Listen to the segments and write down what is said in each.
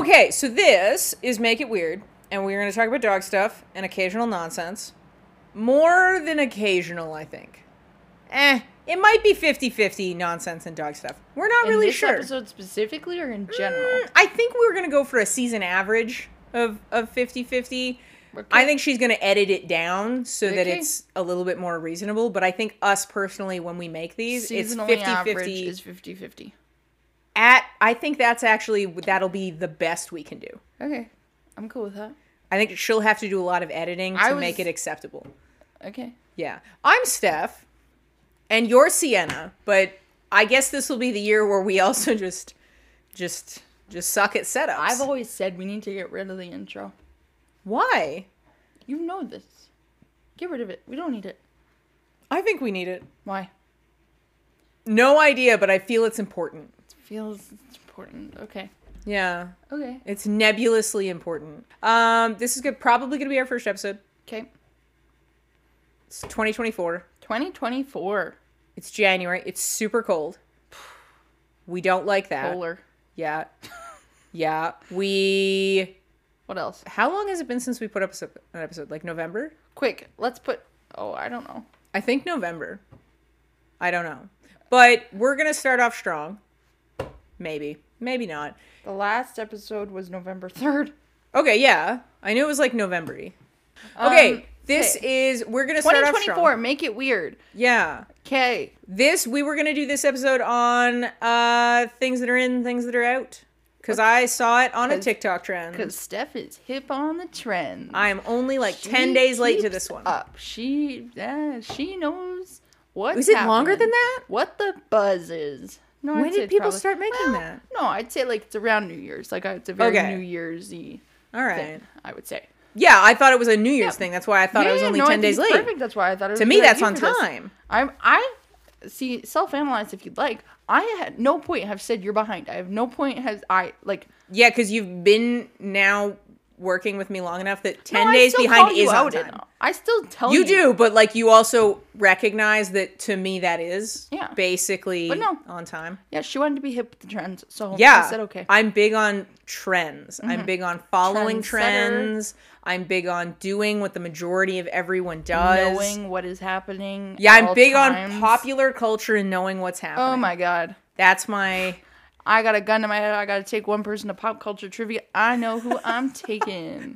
Okay, so this is Make It Weird, and we're going to talk about dog stuff and occasional nonsense. More than occasional, I think. It might be 50-50 nonsense and dog stuff. We're not really sure. In this episode specifically or in general? I think we're going to go for a season average of 50-50. Okay. I think she's going to edit it down so that it's a little bit more reasonable. But I think us personally, when we make these, seasonally it's 50-50. Average is 50-50. I think that'll be the best we can do. Okay. I'm cool with that. I think she'll have to do a lot of editing to make it acceptable. Okay. Yeah. I'm Steph, and you're Sienna, but I guess this will be the year where we also just suck at setups. I've always said we need to get rid of the intro. Why? You know this. Get rid of it. We don't need it. I think we need it. Why? No idea, but I feel it's important. It feels important. Okay. Yeah. Okay. It's nebulously important. This is probably going to be our first episode. Okay. It's 2024. 2024. It's January. It's super cold. We don't like that. Polar. Yeah. Yeah. What else? How long has it been since we put up an episode? Like November? Quick. Let's put... Oh, I don't know. I think November. I don't know. But we're going to start off strong. Maybe. Maybe not. The last episode was November 3rd. Okay, yeah. I knew it was like November-y. Okay, we're going to start off strong. 2024, make it weird. Yeah. Okay. We were going to do this episode on things that are in, things that are out. Because I saw it on a TikTok trend. Because Steph is hip on the trend. I'm only like 10 days late to this one. She knows what's Was it happening. longer than that? What the buzz is. No, when did people start making that? No, I'd say like it's around New Year's. Like it's a very New Year's-y All right. thing, I would say. Yeah, I thought it was a New Year's thing. That's why I thought I was only 10 days late. Perfect. That's why I thought it was to me, that's on time. I see, self-analyze if you'd like. I at no point have said you're behind. I have no point Yeah, because you've been now working with me long enough that 10 days behind is on time. I still tell you. You do, but like you also recognize that to me that is basically on time. Yeah, she wanted to be hip with the trends, so I said okay. I'm big on trends. Mm-hmm. I'm big on following trends. I'm big on doing what the majority of everyone does. Knowing what is happening. Yeah, I'm big on popular culture and knowing what's happening. Oh my god. That's my... I got a gun to my head. I got to take one person to pop culture trivia. I know who I'm taking.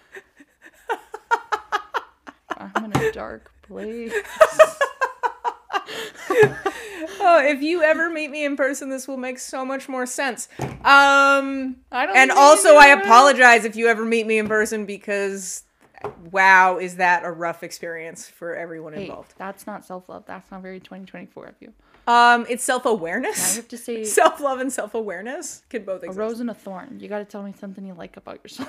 I'm in a dark place. Oh, if you ever meet me in person, this will make so much more sense. I apologize if you ever meet me in person because, wow, is that a rough experience for everyone involved. That's not self-love. That's not very 2024 of you. It's self-awareness. I have to say self-love and self-awareness can both exist. A rose and a thorn. You got to tell me something you like about yourself.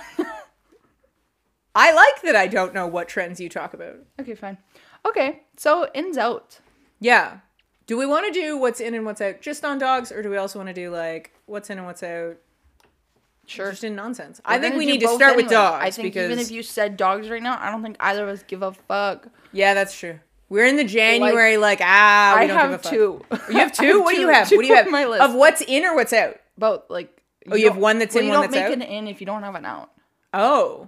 I like that I don't know what trends you talk about. Okay, fine. Okay, so ins out. Yeah. Do we want to do what's in and what's out just on dogs, or do we also want to do like what's in and what's out? Sure. Just in nonsense. I think we need to start with dogs. I think even if you said dogs right now, I don't think either of us give a fuck. Yeah, that's true. We're in the January we don't give a fuck. I have two. You have two? What do you have? What do you have? My list. Of what's in or what's out? Both. Like. You have one that's in, one that's out? You don't make an in if you don't have an out. Oh.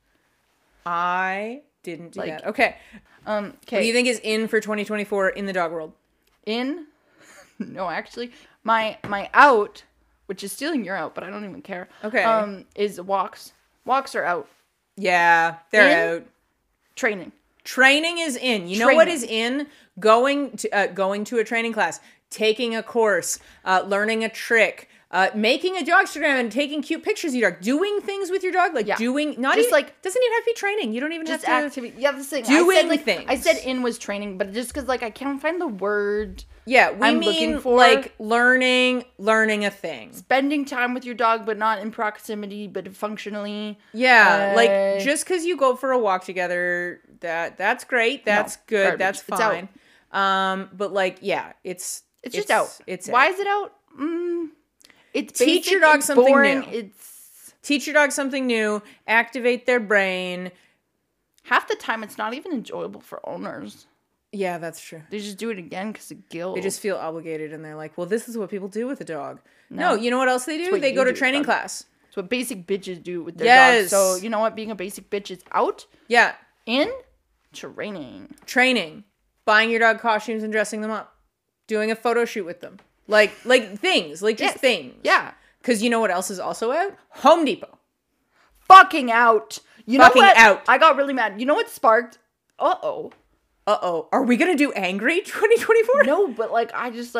I didn't do that. Okay. Okay. What do you think is in for 2024 in the dog world? In? No, actually. My out, which is stealing your out, but I don't even care. Okay. Is walks. Walks are out. Yeah, they're out. Training. Training is in. You know what is in? Going to a training class, taking a course, learning a trick, making a dogstagram and taking cute pictures of your dog, doing things with your dog, doing not just even doesn't even have to be training. You don't even have to activity. Yeah, the thing. Doing things. I said in was training, but just because I can't find the word. Yeah, I'm looking for learning a thing. Spending time with your dog, but not in proximity, but functionally. Yeah, just because you go for a walk together, that's great. That's good. Garbage. That's fine. But it's just out. Why is it out? It's teach your dog something boring. New. Teach your dog something new. Activate their brain. Half the time, it's not even enjoyable for owners. Yeah, that's true. They just do it again because of guilt. They just feel obligated, and they're like, well, this is what people do with a dog. No, you know what else they do? They go to training class. It's what basic bitches do with their Yes. dogs. So you know what? Being a basic bitch is out. Yeah. In training. Buying your dog costumes and dressing them up. Doing a photo shoot with them. Like things. Like just things. Yeah. Because you know what else is also out? Home Depot. Fucking out. You Fucking know what? out. I got really mad. You know what sparked? Uh-oh. Are we going to do Angry 2024? No, but like, as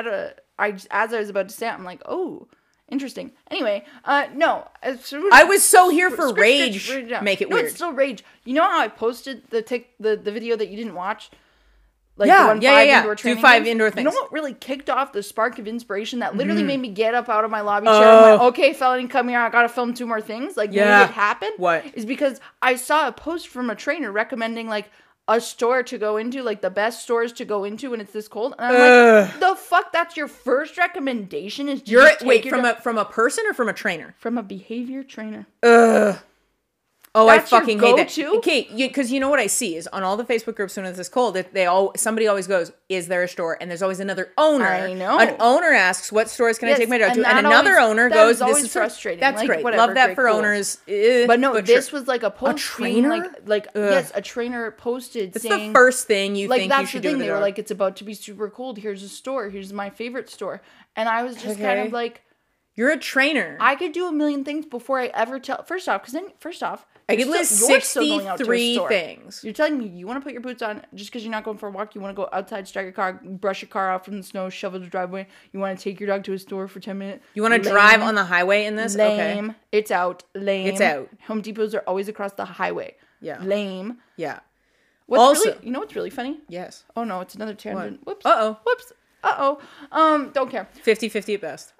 I was about to say it, I'm like, oh, interesting. Anyway, no. I was so here for rage. Make it weird. It's still rage. You know how I posted the video that you didn't watch? Like yeah. Indoor training do 5 games? indoor things. You know what really kicked off the spark of inspiration that literally made me get up out of my lobby chair and went, okay, Felony, come here. I got to film 2 more things. Like, made it happen. What? Is because I saw a post from a trainer recommending, like, a store to go into, like, the best stores to go into when it's this cold. And I'm like, the fuck? That's your first recommendation? Is from a person or from a trainer? From a behavior trainer. Oh, That's I fucking hate that. go-to? Okay, because you know what I see is on all the Facebook groups when it's this cold, somebody always goes, "Is there a store?" And there's always another owner. I know. An owner asks, "What stores can I take my dog to?" and And that another always- owner that goes, is always "This is frustrating. That's Like, great. whatever, Love that great, for cool. owners." But no, this sure. was like a post. trainer? Yes, a trainer posted That's saying, the first thing you like, think that's you should the do thing. with a They were dog. like, it's about to be super cold. Here's a store. Here's my favorite store. And I was just kind Okay. of like, You're a trainer. I could do a million things before I ever tell. First off, I could list you're still going out to a 63 store. things. You're telling me you want to put your boots on just because you're not going for a walk. You want to go outside, start your car, brush your car off from the snow, shovel the driveway. You want to take your dog to a store for 10 minutes. You want to drive on the highway in this? Lame. Okay. It's out. Lame. It's out. Home Depots are always across the highway. Yeah. Lame. Yeah. You know what's really funny? Yes. Oh no, it's another tangent. What? Whoops. Uh-oh. Whoops. Don't care. 50-50 at best.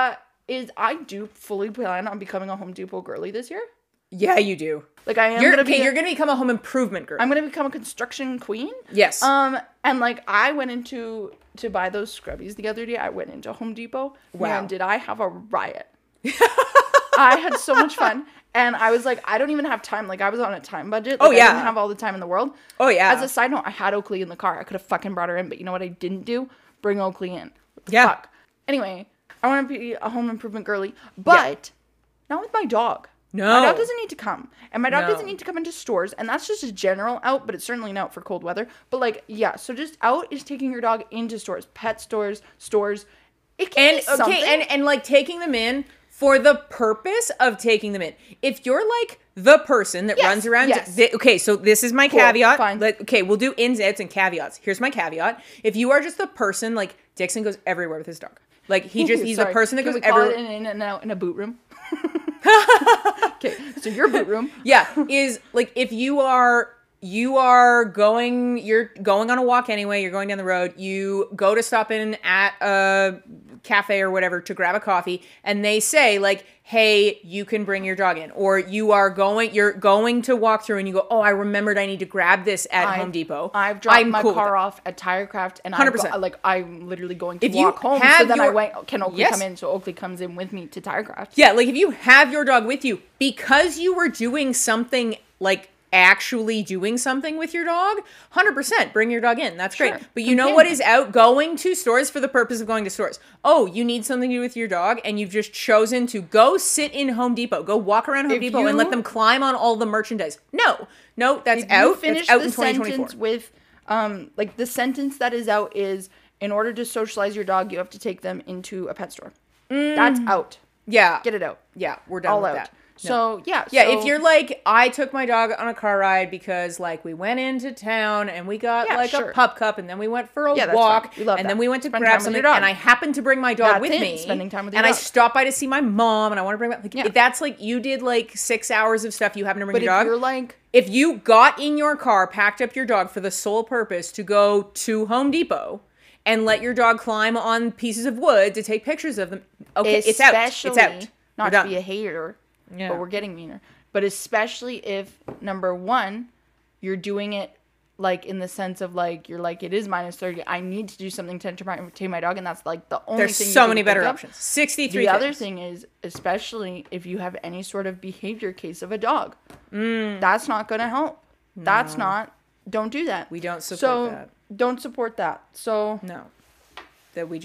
I do fully plan on becoming a Home Depot girly this year. Yeah, you do. Like I am You're gonna be. you're gonna become a home improvement girl. I'm gonna become a construction queen. Yes. And like I went into to buy those scrubbies the other day. I went into Home Depot. Wow. Man, did I have a riot? I had so much fun. And I was like, I don't even have time. Like, I was on a time budget. Like, Oh, yeah. I didn't have all the time in the world. Oh, yeah. As a side note, I had Oakley in the car. I could have fucking brought her in. But you know what I didn't do? Bring Oakley in. What the Yeah. fuck? Anyway, I want to be a home improvement girly. But not with my dog. No. My dog doesn't need to come. And my dog No. doesn't need to come into stores. And that's just a general out, but it's certainly an out for cold weather. But, like, yeah. So just out is taking your dog into stores. Pet stores. It can be something. and like taking them in for the purpose of taking them in. If you're like the person that runs around, yes. Okay, so this is my Cool, caveat. fine. Okay, we'll do ins, outs, and caveats. Here's my caveat. If you are just the person, like Dixon goes everywhere with his dog. Like he's a Sorry. person that Can goes we call everywhere. it in and out in a boot room? Okay, so your boot room. Yeah, is like if you're going on a walk anyway, you're going down the road, you go to stop in at a cafe or whatever to grab a coffee, and they say like, hey, you can bring your dog in. Or you're going to walk through and you go, oh, I remembered I need to grab this at Home Depot. I've dropped my cool with car that. off at TireCraft and 100%. I'm literally going to If you walk home. have So then your- can Oakley Yes. come in? So Oakley comes in with me to TireCraft. Yeah, like if you have your dog with you because you were doing something like actually doing something with your dog, 100% bring your dog in. That's Sure. great. But you know what is out? Going to stores for the purpose of going to stores. Oh, you need something to do with your dog and you've just chosen to go sit in Home Depot. Go walk around Home Depot and let them climb on all the merchandise. No, that's If out. you finish That's out the in 2024. sentence with, like the sentence that is out is, in order to socialize your dog, you have to take them into a pet store. That's out. Yeah. Get it out. Yeah, we're done All with out. that. No. So yeah. Yeah, so- if you're like, I took my dog on a car ride because like we went into town and we got sure. a pup cup and then we went for a Yeah, that's walk fine. We love and that. then we went to Spend grab time with something your dog. and I happened to bring my dog That's with it, me. spending time with your and I dog. stopped by to see my mom and I want to bring my like Yeah. that's like you did like 6 hours of stuff you happen to bring But your if dog. you're like, If you got in your car, packed up your dog for the sole purpose to go to Home Depot and let your dog climb on pieces of wood to take pictures of them, okay, it's out. It's out. not We're to done. be a hater, Yeah. but we're getting meaner. But especially if, number one, you're doing it like in the sense of like, you're like, it is -30. I need to do something to entertain my dog. And that's like the only There's thing you so can many think better of. options. 63 The other things. thing is, especially if you have any sort of behavior case of a dog, that's not going to help. That's not, don't do that. We don't support so, that. Don't support that. So, No. That we just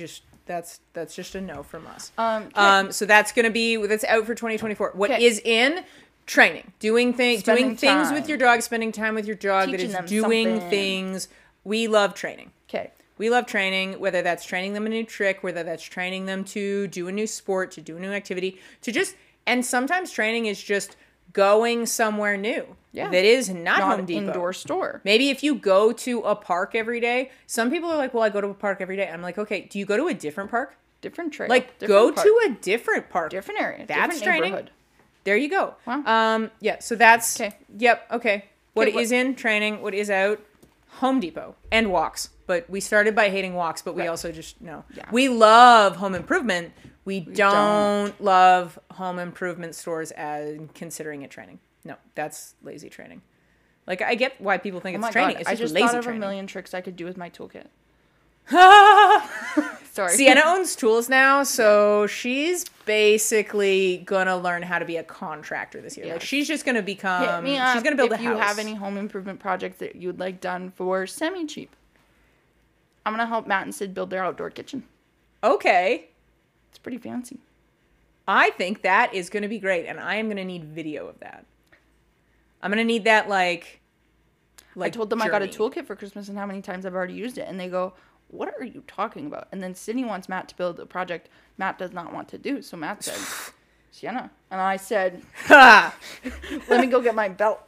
That's just a no from us. Okay. So that's out for 2024. What Okay. is in? Training, doing things Spending with your dog, spending time with your dog. Teaching that is them doing something. things. We love training. Okay. We love training, whether that's training them a new trick, whether that's training them to do a new sport, to do a new activity, and sometimes training is just going somewhere new. Yeah. That is not Home an Depot. indoor store. Maybe if you go to a park every day, some people are like, well, I go to a park every day. I'm like, okay, do you go to a different park? Different trail. Like, different go park, to a different park. different area. That's different training. neighborhood. There you go. Wow. Yeah, so that's... Okay. Yep, okay. What Okay, is in? Training. What is out? Home Depot. And walks. But we started by hating walks, but we also just... No. Yeah. We love home improvement. We don't love home improvement stores as considering it training. No, that's lazy training. Like, I get why people think it's training. God. It's I just just lazy thought of training. a million tricks I could do with my toolkit. Sienna Sorry. owns tools now, so she's basically gonna learn how to be a contractor this year. Yeah. Like, she's just gonna become... Hit me up she's gonna build a if house. you have any home improvement projects that you'd like done for semi-cheap. I'm going to help Matt and Sid build their outdoor kitchen. Okay. It's pretty fancy. I think that is going to be great, and I am going to need video of that. I'm going to need that, like I told them I got a journey. toolkit for Christmas and how many times I've already used it. And they go, what are you talking about? And then Sydney wants Matt to build a project Matt does not want to do. So Matt said, Sienna. And I said, Ha! let me go get my belt.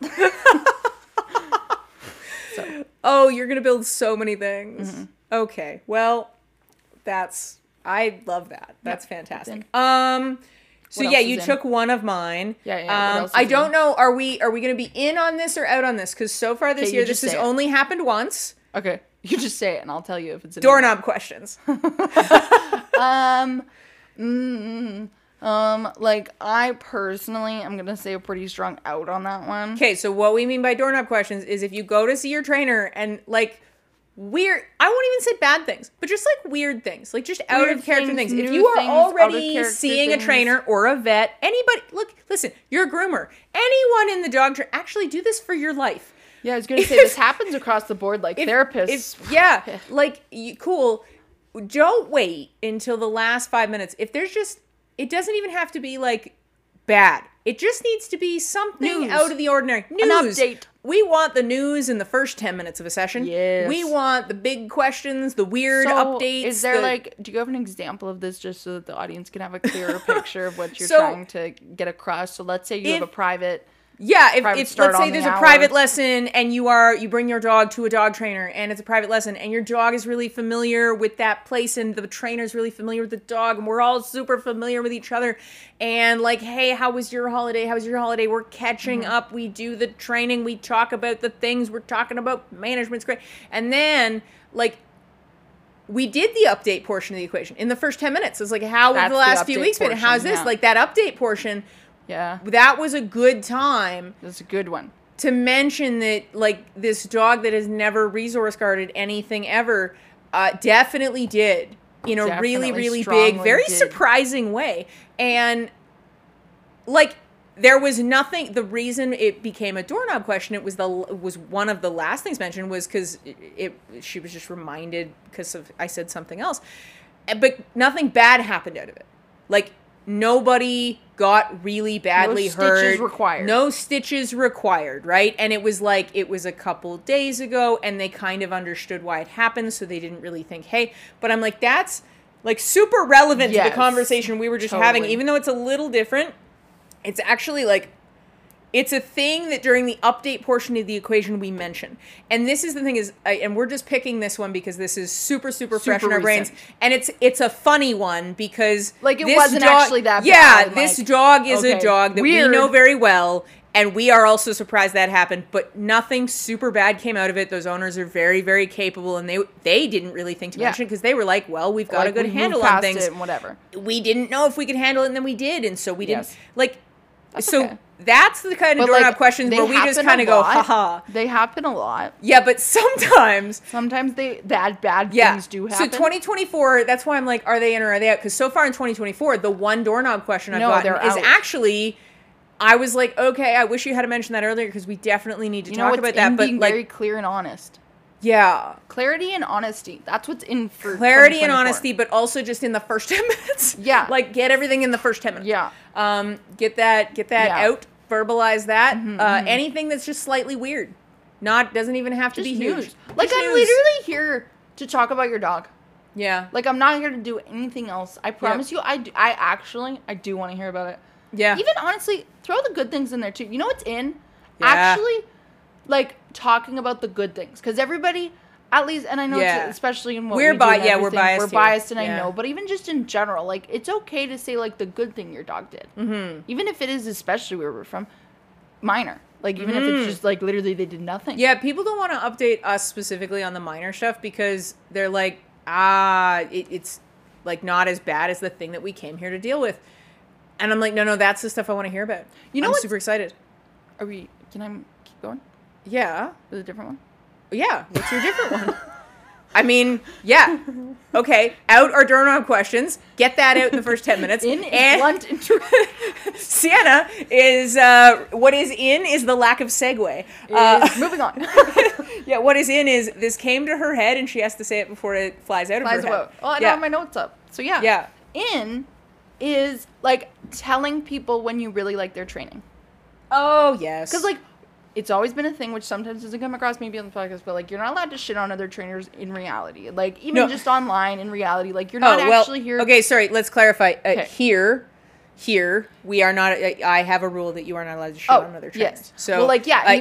So, Oh, you're going to build so many things. Okay. Well, I love that. That's fantastic. So What yeah, else you is in? took one of mine. Yeah, what else I is don't in? know. Are we going to be in on this or out on this? Because so far this Okay, you year, this just has say it. only happened once. okay. You just say it and I'll tell you if it's in Doorknob questions. Like I personally, I'm going to say a pretty strong out on that one. Okay, so what we mean by doorknob questions is if you go to see your trainer and like weird, I won't even say bad things, but just like weird things, like just out Weird of character things, things. If new you are things, out of already character seeing a things. trainer or a vet, anybody, listen, you're a groomer. Anyone in the dog actually do this for your life. Yeah, I was going to say this happens across the board, like therapists. Cool. Don't wait until the last 5 minutes. If there's just, it doesn't even have to be like bad. It just needs to be something News. out of the ordinary. News. An update. We want the news in the first 10 minutes of a session. Yes. We want the big questions, the weird updates. Is there do you have an example of this just so that the audience can have a clearer picture of what you're So, trying to get across? So let's say you have a private. Yeah, private if start let's say on there's the a hour. private lesson and you bring your dog to a dog trainer and it's a private lesson and your dog is really familiar with that place and the trainer's really familiar with the dog and we're all super familiar with each other and like, hey, how was your holiday? How was your holiday? We're catching up. We do the training. We talk about the things we're talking about. Management's great. And then like we did the update portion of the equation in the first 10 minutes. It's like, how have That's the the last few update weeks been? portion, How's this? yeah. Like that update portion. Yeah, That was a good time that's a good one. to mention that, like, this dog that has never resource guarded anything ever definitely did in a really, Definitely, really big, strongly very did. surprising way. And, like, there was nothing. The reason it became a doorknob question, it was one of the last things mentioned was because she was just reminded because I said something else, but nothing bad happened out of it. Like, nobody got really badly hurt. stitches required. No stitches required, right? And it was like, it was a couple days ago and they kind of understood why it happened. So they didn't really think, hey, but I'm like, that's like super relevant to Yes, the conversation we were just having, totally. even though it's a little different. It's actually like, it's a thing that during the update portion of the equation we mention. And this is the thing is, and we're just picking this one because this is super, super fresh in our brains. recent. And it's a funny one because Like, it this wasn't actually that Yeah, bad, this like, dog is a okay, dog that weird. we know very well. And we are also surprised that happened, but nothing super bad came out of it. Those owners are very, very capable, and they didn't really think to Yeah. mention because they were like, well, we've got Like, a good we handle moved on past things. it and whatever. We didn't know if we could handle it, and then we did, and so we didn't. Yes. Like, That's so okay. that's the kind of But, doorknob like, questions they where we just happen kind of a go, lot. haha. They happen a lot. Yeah, but sometimes, Sometimes bad yeah. things do So happen. 2024, that's why I'm like, are they in or are they out? Because so far in 2024, the one doorknob question I've No, gotten they're is out. actually, I was like, okay, I wish you had mentioned that earlier because we definitely need to you know talk what's about that. in But being like, very clear and honest. Yeah. Clarity and honesty. That's what's in for clarity and honesty, but also just in the first 10 minutes. Yeah. Like, get everything in the first 10 minutes. Yeah. Get that out, verbalize that. Anything that's just slightly weird. Doesn't even have to be huge. Like, I'm literally here to talk about your dog. Yeah. Like, I'm not here to do anything else. I promise you, I do want to hear about it. Yeah. Even honestly, throw the good things in there too. You know what's in? Yeah. Actually, like, talking about the good things. Because everybody, at least, and I know it's, especially in what we're biased. We're biased, and I know. But even just in general, like, it's okay to say, like, the good thing your dog did. Mm-hmm. Even if it is, especially where we're from, minor. Like, even if it's just, like, literally they did nothing. Yeah, people don't want to update us specifically on the minor stuff because they're like, it's, like, not as bad as the thing that we came here to deal with. And I'm like, no, that's the stuff I want to hear about. You know, I'm super excited. Can I keep going? Yeah. With a different one? Yeah. What's your different one? I mean, yeah. Okay. Out or doorknob questions. Get that out in the first 10 minutes. Blunt Sienna is, what is in is the lack of segue. Moving on. Yeah, what is in is this came to her head and she has to say it before it flies out of her head. Oh, I don't have my notes up. So yeah. Yeah. In is, like, telling people when you really like their training. Oh, yes. Because, like, it's always been a thing, which sometimes doesn't come across maybe on the podcast, but, like, you're not allowed to shit on other trainers in reality. Like, even just online in reality. Like, you're not actually here. Okay, sorry, let's clarify. Here, we are not, I have a rule that you are not allowed to shit on other trainers. Yes. So, well, like, yeah.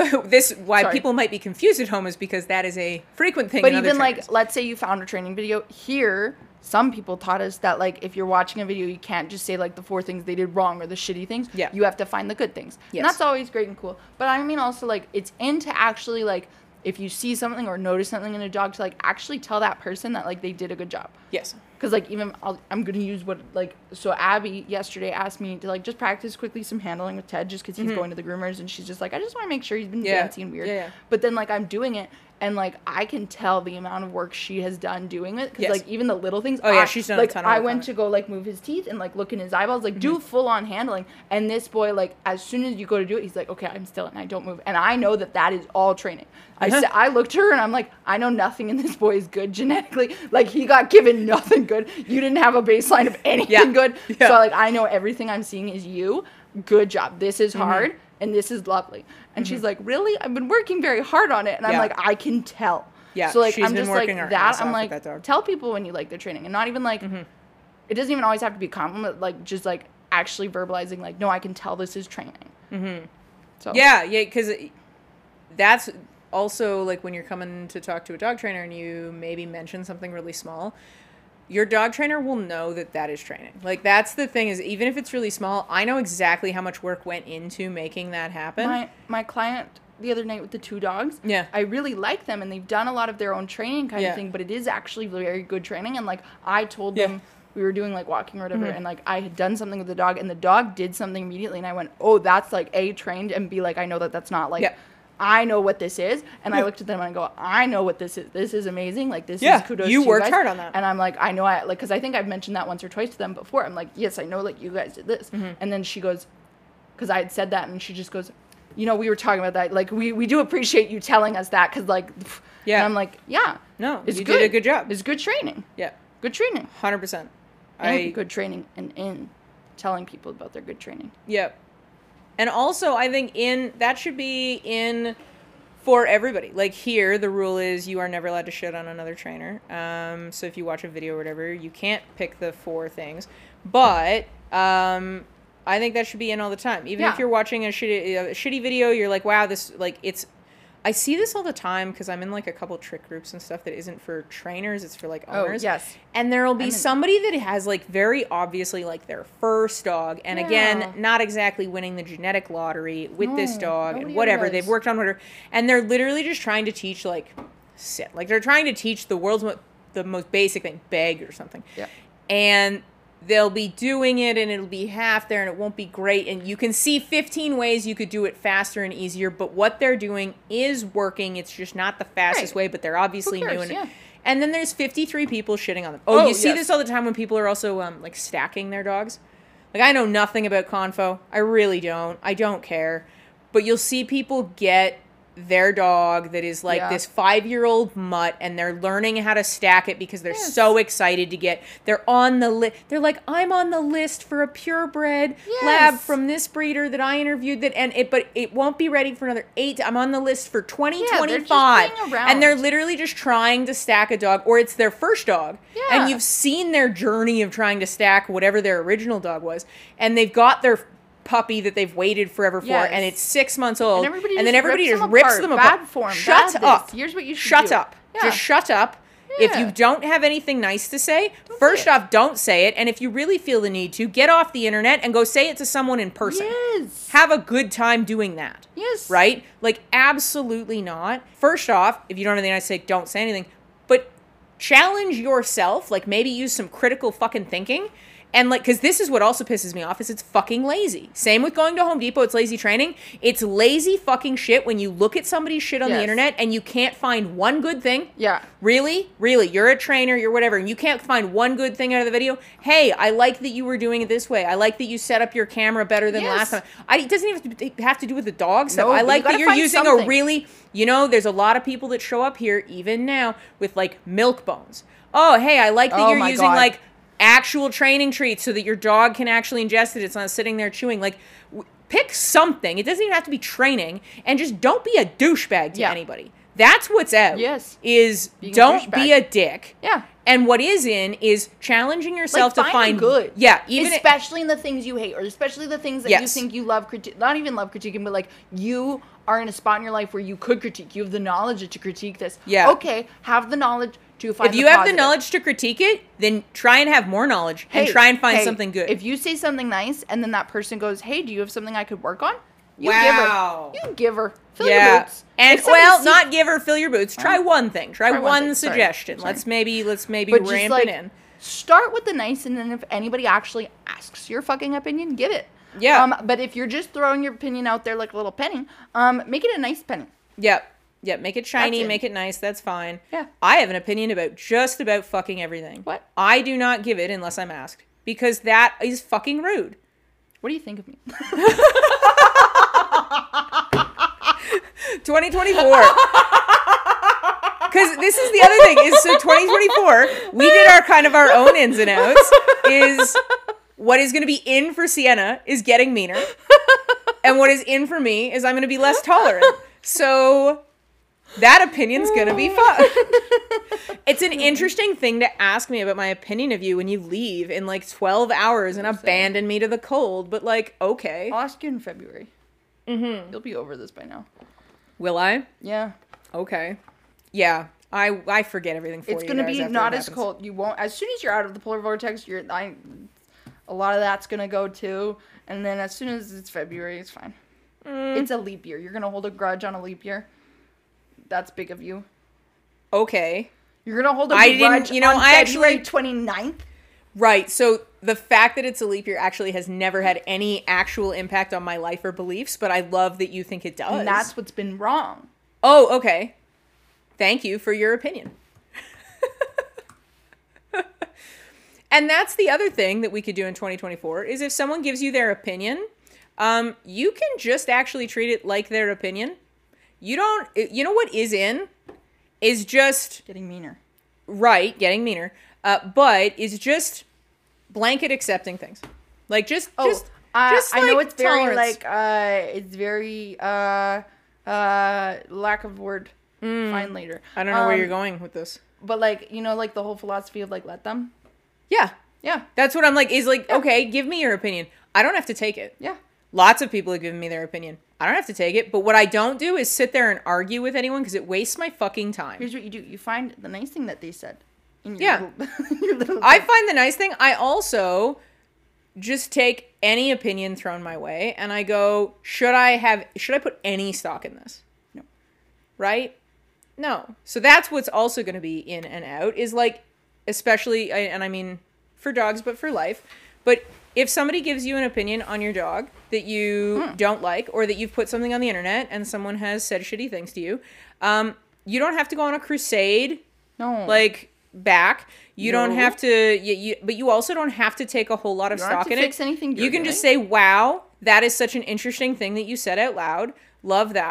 People might be confused at home is because that is a frequent thing But in even, other trainers. like, let's say you found a training video here. Some people taught us that, like, if you're watching a video, you can't just say, like, the 4 things they did wrong or the shitty things. Yeah. You have to find the good things. Yes. And that's always great and cool. But I mean also, like, it's into actually, like, if you see something or notice something in a dog to, like, actually tell that person that, like, they did a good job. Yes. Because, like, even I'm going to use what, like, so Abby yesterday asked me to, like, just practice quickly some handling with Ted just because he's going to the groomers. And she's just like, I just want to make sure he's been fancy and weird. Yeah. But then, like, I'm doing it. And, like, I can tell the amount of work she has done doing it. Because, like, even the little things. Oh, yeah, she's done a ton of work. I went to go, like, move his teeth and, like, look in his eyeballs. Like, do full-on handling. And this boy, like, as soon as you go to do it, he's like, okay, I'm still and I don't move. And I know that is all training. I looked at her and I'm like, I know nothing in this boy is good genetically. Like, he got given nothing good. You didn't have a baseline of anything good. Yeah. So, like, I know everything I'm seeing is you. Good job. This is hard. And this is lovely. And she's like, really? I've been working very hard on it. And I'm like, I can tell. Yeah, so, like, she's I'm been just working like her that. ass I'm off like, with that dog. tell people when you like their training, and not even like, it doesn't even always have to be a compliment. Like, just like actually verbalizing, like, no, I can tell this is training. So yeah, because that's also like when you're coming to talk to a dog trainer and you maybe mention something really small. Your dog trainer will know that is training. Like, that's the thing is, even if it's really small, I know exactly how much work went into making that happen. My client the other night with the 2 dogs. Yeah. I really like them, and they've done a lot of their own training kind of thing, but it is actually very good training. And, like, I told them we were doing, like, walking or whatever, and, like, I had done something with the dog, and the dog did something immediately, and I went, oh, that's, like, A, trained, and B, like, I know that's not, like, I know what this is. And I looked at them and I go, I know what this is. This is amazing. Like, this is kudos to you worked guys. hard on that. And I'm like, I know because I think I've mentioned that once or twice to them before. I'm like, yes, I know, like, you guys did this. And then she goes, because I had said that, and she just goes, you know, we were talking about that. Like, we do appreciate you telling us that, because, like, and I'm like, yeah. No, you did a good job. It's good training. Yeah. Good training. 100%. Good training and in telling people about their good training. Yep. And also, I think that should be in for everybody. Like, here, the rule is you are never allowed to shit on another trainer. So if you watch a video or whatever, you can't pick the 4 things. But I think that should be in all the time. Even if you're watching a shitty video, you're like, wow, this, like, it's... I see this all the time because I'm in, like, a couple trick groups and stuff that isn't for trainers. It's for, like, owners. Oh, yes. And there will be somebody that has, like, very obviously, like, their first dog. And, again, not exactly winning the genetic lottery with this dog and whatever. They've worked on whatever. And they're literally just trying to teach, like, sit. Like, they're trying to teach the world's the most basic thing, beg or something. Yeah. And they'll be doing it and it'll be half there and it won't be great. And you can see 15 ways you could do it faster and easier, but what they're doing is working. It's just not the fastest way, but they're obviously doing it. And then there's 53 people shitting on them. Oh, you see this all the time when people are also like stacking their dogs. Like, I know nothing about Convo. I really don't. I don't care. But you'll see people get their dog that is like this 5-year-old mutt, and they're learning how to stack it because they're so excited to get, they're on the list. They're like, I'm on the list for a purebred lab from this breeder that I interviewed but it won't be ready for another 8. I'm on the list for 2025. And they're literally just trying to stack a dog, or it's their first dog. And you've seen their journey of trying to stack whatever their original dog was. And they've got their puppy that they've waited forever for, and it's 6 months old, and then everybody just rips them apart. Bad form. Shut up. Here's what you should shut do. up. Just shut up. If you don't have anything nice to say, first off, don't say it. And if you really feel the need to, get off the internet and go say it to someone in person. Yes. Have a good time doing that. Yes. Right? Like, absolutely not. First off, if you don't have anything nice to say, don't say anything. But challenge yourself. Like, maybe use some critical fucking thinking. And like, because this is what also pisses me off, is it's fucking lazy. Same with going to Home Depot, it's lazy training. It's lazy fucking shit when you look at somebody's shit on the internet and you can't find one good thing. Yeah. Really? You're a trainer, you're whatever, and you can't find one good thing out of the video. Hey, I like that you were doing it this way. I like that you set up your camera better than last time. It doesn't even have to do with the dog stuff. I like that you're using a really, there's a lot of people that show up here, even now, with like milk bones. Oh, hey, I like that you're using like actual training treats so that your dog can actually ingest it. It's not sitting there chewing. Like, pick something. It doesn't even have to be training. And just don't be a douchebag to anybody. That's what's out. Yes. Is don't be a dick. Yeah. And what is in is challenging yourself to find good. Yeah. Even especially in the things you hate, or especially the things that you think you love, not even love critiquing, but like you are in a spot in your life where you could critique. You have the knowledge to critique this. Yeah. Okay. Have the knowledge to find if you have the knowledge to critique it, then try and have more knowledge and try and find something good. If you say something nice and then that person goes, hey, do you have something I could work on? You give her. Fill your boots. And not give her, fill your boots. Try one thing. Try one suggestion. Sorry. Let's maybe ramp it in. Start with the nice, and then if anybody actually asks your fucking opinion, give it. Yeah. But if you're just throwing your opinion out there like a little penny, make it a nice penny. Yep. Yeah, make it shiny, make it nice, that's fine. Yeah. I have an opinion about just about fucking everything. What? I do not give it unless I'm asked. Because that is fucking rude. What do you think of me? 2024. Because this is the other thing, is so 2024, we did our own ins and outs, is what is going to be in for Sienna is getting meaner. And what is in for me is I'm going to be less tolerant. So that opinion's gonna be fun. It's an interesting thing to ask me about my opinion of you when you leave in like 12 hours and abandon me to the cold, but like, okay. I'll ask you in February. Mm-hmm. You'll be over this by now. Will I? Yeah. Okay. Yeah. I forget everything for you. It's gonna be not as cold. You won't, as soon as you're out of the polar vortex, a lot of that's gonna go too. And then as soon as it's February, it's fine. It's a leap year. You're gonna hold a grudge on a leap year. That's big of you. Okay. You're going to hold a grudge on February 29th? Right. So the fact that it's a leap year actually has never had any actual impact on my life or beliefs, but I love that you think it does. And that's what's been wrong. Oh, okay. Thank you for your opinion. And that's the other thing that we could do in 2024 is if someone gives you their opinion, you can just actually treat it like their opinion. You know what is in? Is just... Getting meaner. Right, getting meaner. But is just blanket accepting things. Like, just I know it's tolerance. it's very, lack of word. Fine later. I don't know where you're going with this. But, the whole philosophy of, let them. Yeah. Yeah. That's what I'm like, okay, give me your opinion. I don't have to take it. Yeah. Lots of people have given me their opinion. I don't have to take it. But what I don't do is sit there and argue with anyone because it wastes my fucking time. Here's what you do. You find the nice thing that they said. In your little I find the nice thing. I also just take any opinion thrown my way and I go, should I put any stock in this? No. Right? No. So that's what's also going to be in and out is especially, and I mean for dogs, but for life. But if somebody gives you an opinion on your dog that you don't like, or that you've put something on the internet and someone has said shitty things to you, you don't have to go on a crusade. No. Back. You don't have to, but you also don't have to take a whole lot of stock in it. Fix anything you can just say, wow, that is such an interesting thing that you said out loud. Love that.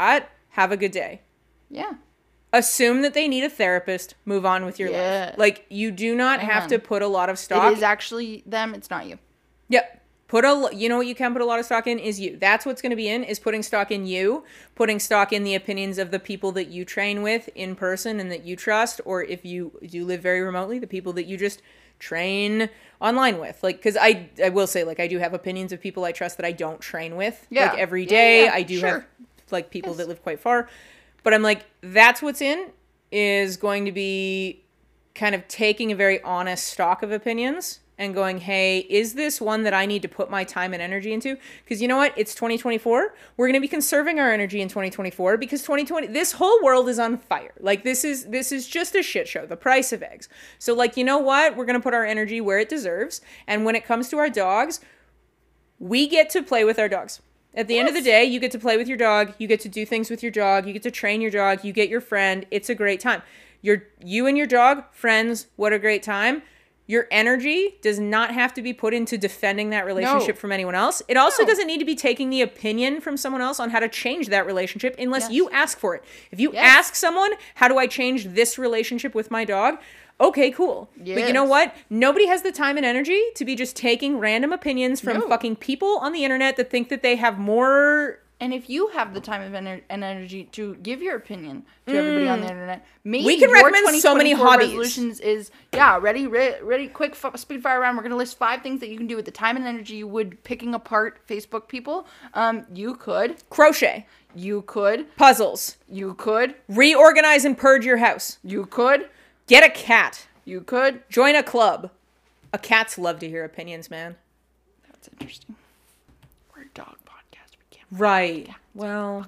have a good day. Yeah. Assume that they need a therapist, move on with your life. Like, you do not have to put a lot of stock. It is actually them, it's not you. Yep. You know what you can put a lot of stock in is you. That's what's going to be is putting stock in you, putting stock in the opinions of the people that you train with in person and that you trust, or if you do live very remotely, the people that you just train online with. Like, because I will say, like, I do have opinions of people I trust that I don't train with, like, every day. I do have, like, people that live quite far. But I'm like, that's what's is going to be kind of taking a very honest stock of opinions and going, hey, is this one that I need to put my time and energy into? Because you know what? It's 2024. We're going to be conserving our energy in 2024 because 2020, this whole world is on fire. Like, this is just a shit show, the price of eggs. So, like, you know what? We're going to put our energy where it deserves. And when it comes to our dogs, we get to play with our dogs. At the end of the day, you get to play with your dog. You get to do things with your dog. You get to train your dog. You get your friend. It's a great time. You and your dog, friends, what a great time. Your energy does not have to be put into defending that relationship from anyone else. It also doesn't need to be taking the opinion from someone else on how to change that relationship unless you ask for it. If you ask someone, how do I change this relationship with my dog? Okay, cool. But you know what? Nobody has the time and energy to be just taking random opinions from fucking people on the internet that think that they have more. And if you have the time and energy to give your opinion to everybody on the internet, maybe we can recommend so many hobbies. Resolutions is ready, quick speed fire round. We're gonna list 5 things that you can do with the time and energy you would picking apart Facebook people. You could crochet. You could puzzles. You could reorganize and purge your house. You could get a cat. You could join a club. Cats love to hear opinions, man. That's interesting. We're a dog. Right. Well.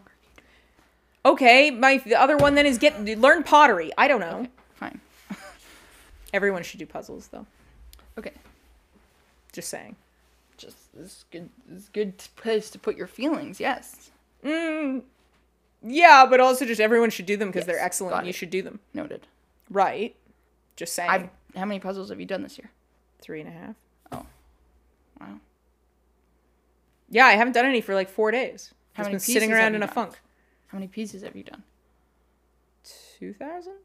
Okay. The other one then is learn pottery. I don't know. Okay, fine. Everyone should do puzzles though. Okay. Just saying. Just this is good place to put your feelings. Yes. Yeah, but also just everyone should do them because they're excellent. And you should do them. Noted. Right. Just saying. How many puzzles have you done this year? 3.5. Oh. Wow. Yeah, I haven't done any for like 4 days. I've been sitting around in a funk. How many pieces have you done? 2,000?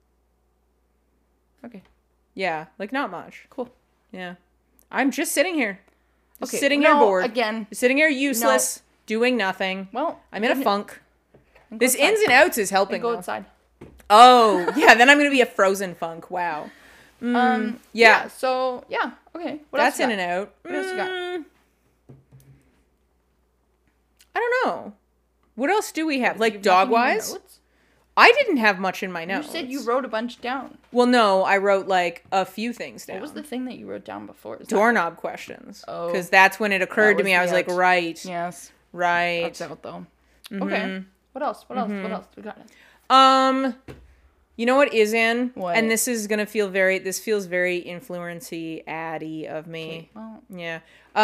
Okay. Yeah, like not much. Cool. Yeah. I'm just sitting here. Just sitting here bored. Again. Just sitting here useless, doing nothing. Well, I'm in a funk. This ins and outs is helping. Go outside. Oh, yeah, then I'm going to be a frozen funk. Wow. Yeah. So, yeah. Okay. That's in and out. What else you got? I don't know. What else do we have? Like dog-wise? I didn't have much in my notes. You said you wrote a bunch down. Well, no, I wrote like a few things down. What was the thing that you wrote down before? Doorknob questions. Oh. Because that's when it occurred to me. I was like, right. Yes. Right. That's out though. Okay. What else? What else? We got it. You know what is in? What? And this is gonna feel this feels very influency addy of me. Okay. Well. Yeah.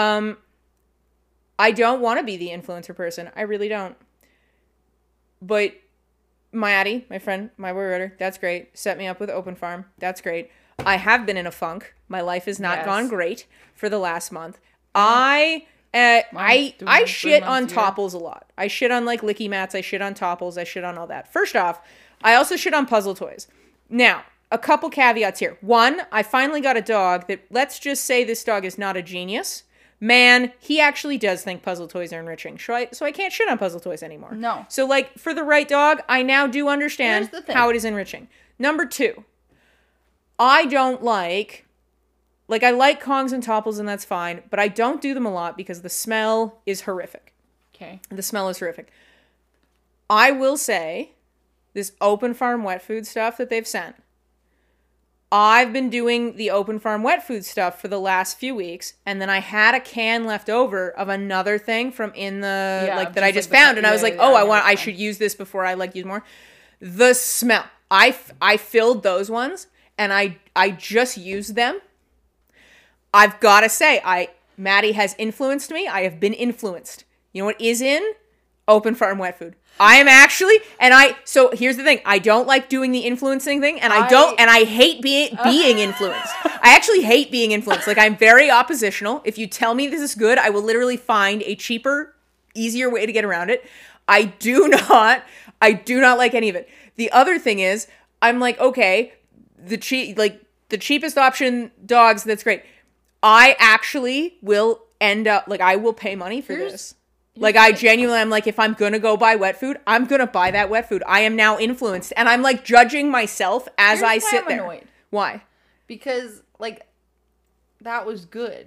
I don't want to be the influencer person. I really don't. But my Addie, my friend, my warrior, that's great. Set me up with Open Farm. That's great. I have been in a funk. My life has not gone great for the last month. I shit on topples a lot. I shit on like licky mats. I shit on topples. I shit on all that. First off, I also shit on puzzle toys. Now, a couple caveats here. One, I finally got a dog that, let's just say this dog is not a genius. Man, he actually does think puzzle toys are enriching. So I can't shit on puzzle toys anymore. No. So, like, for the right dog, I now do understand how it is enriching. Number 2, I don't like I like Kongs and topples and that's fine, but I don't do them a lot because the smell is horrific. Okay. The smell is horrific. I will say, this Open Farm wet food stuff that they've sent, I've been doing the Open Farm wet food stuff for the last few weeks, and then I had a can left over of another thing from in the that I just found, and I was like, I should use this before I use more. The smell, I filled those ones, and I just used them. I've got to say, Maddie has influenced me. I have been influenced. You know what is in? Open Farm wet food. I am actually, so here's the thing. I don't like doing the influencing thing, and I hate being influenced. I actually hate being influenced. Like, I'm very oppositional. If you tell me this is good, I will literally find a cheaper, easier way to get around it. I do not I do not like any of it. The other thing is, I'm like, okay, the cheapest option dogs, that's great. I actually will end up, like, I will pay money for this. Like, I genuinely, I'm like, if I'm going to go buy wet food, I'm going to buy that wet food. I am now influenced. And I'm, like, judging myself as I sit there. Annoyed. Why? Because, like, that was good.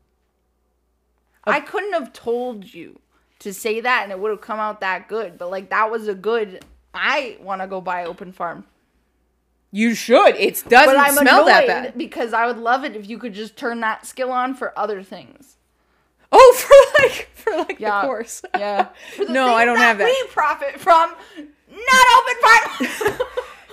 I couldn't have told you to say that and it would have come out that good. But, like, that was a good, I want to go buy Open Farm. You should. It doesn't smell that bad. Because I would love it if you could just turn that skill on for other things. Oh, for the course. Yeah. No, I don't have that. We profit from not Open Farm.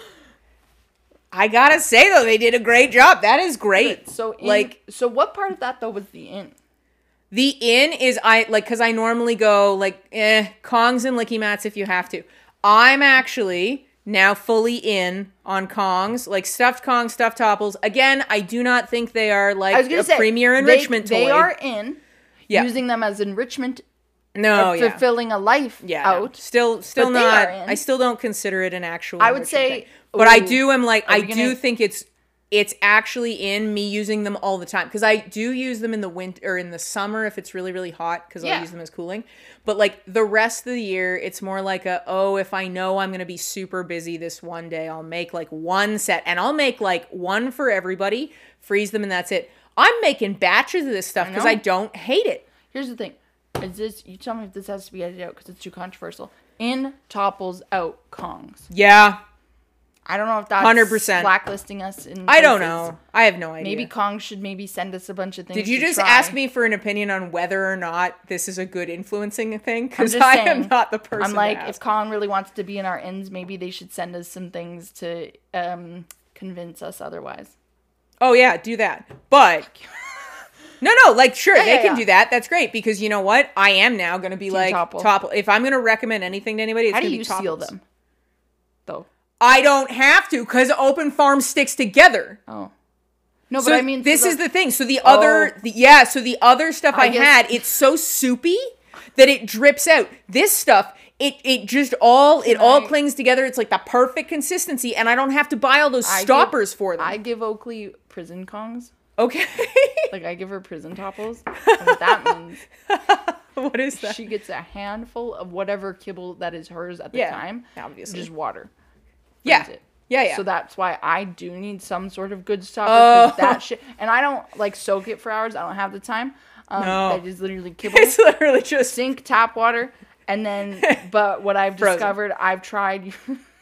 I gotta say though, they did a great job. That is great. So what part of that though was the inn? The inn is because I normally go Kongs and Licky Mats if you have to. I'm actually now fully in on Kongs, like stuffed Kongs, stuffed Topples. Again, I do not think they are premier enrichment toy. They are in. Yeah. Using them as enrichment. Fulfilling a life out. Still not. I still don't consider it an actual. I would say, but I do. I do think it's actually in me using them all the time because I do use them in the winter or in the summer if it's really really hot because I'll use them as cooling. But like the rest of the year, it's more like if I know I'm gonna be super busy this one day, I'll make like one set and I'll make like one for everybody, freeze them, and that's it. I'm making batches of this stuff because I don't hate it. Here's the thing. You tell me if this has to be edited out because it's too controversial. In Topples, out Kongs. Yeah. I don't know if that's 100% blacklisting us. I don't know. I have no idea. Maybe Kongs should send us a bunch of things. Did you just ask me for an opinion on whether or not this is a good influencing thing? Because I am not the person. I'm like, if Kong really wants to be in our ends, maybe they should send us some things to convince us otherwise. Oh, yeah, do that. But, no, sure, they can do that. That's great, because you know what? I am now going to be Team Topple. If I'm going to recommend anything to anybody, it's going to be Topples. How do you seal them, though? I don't have to, because Open Farm sticks together. Oh. No, but I mean... This is the thing. So the other stuff I had, it's so soupy that it drips out. This stuff... It all clings together. It's like the perfect consistency, and I don't have to buy all those stoppers for them. I give Oakley prison Kongs. Okay. Like I give her prison Topples. And what that means? What is that? She gets a handful of whatever kibble that is hers at the time. Obviously. Just water. Yeah. Yeah. So that's why I do need some sort of good stopper. That shit, and I don't soak it for hours. I don't have the time. No. I just literally kibble. It's literally just sink tap water. And then, but what I've discovered, I've tried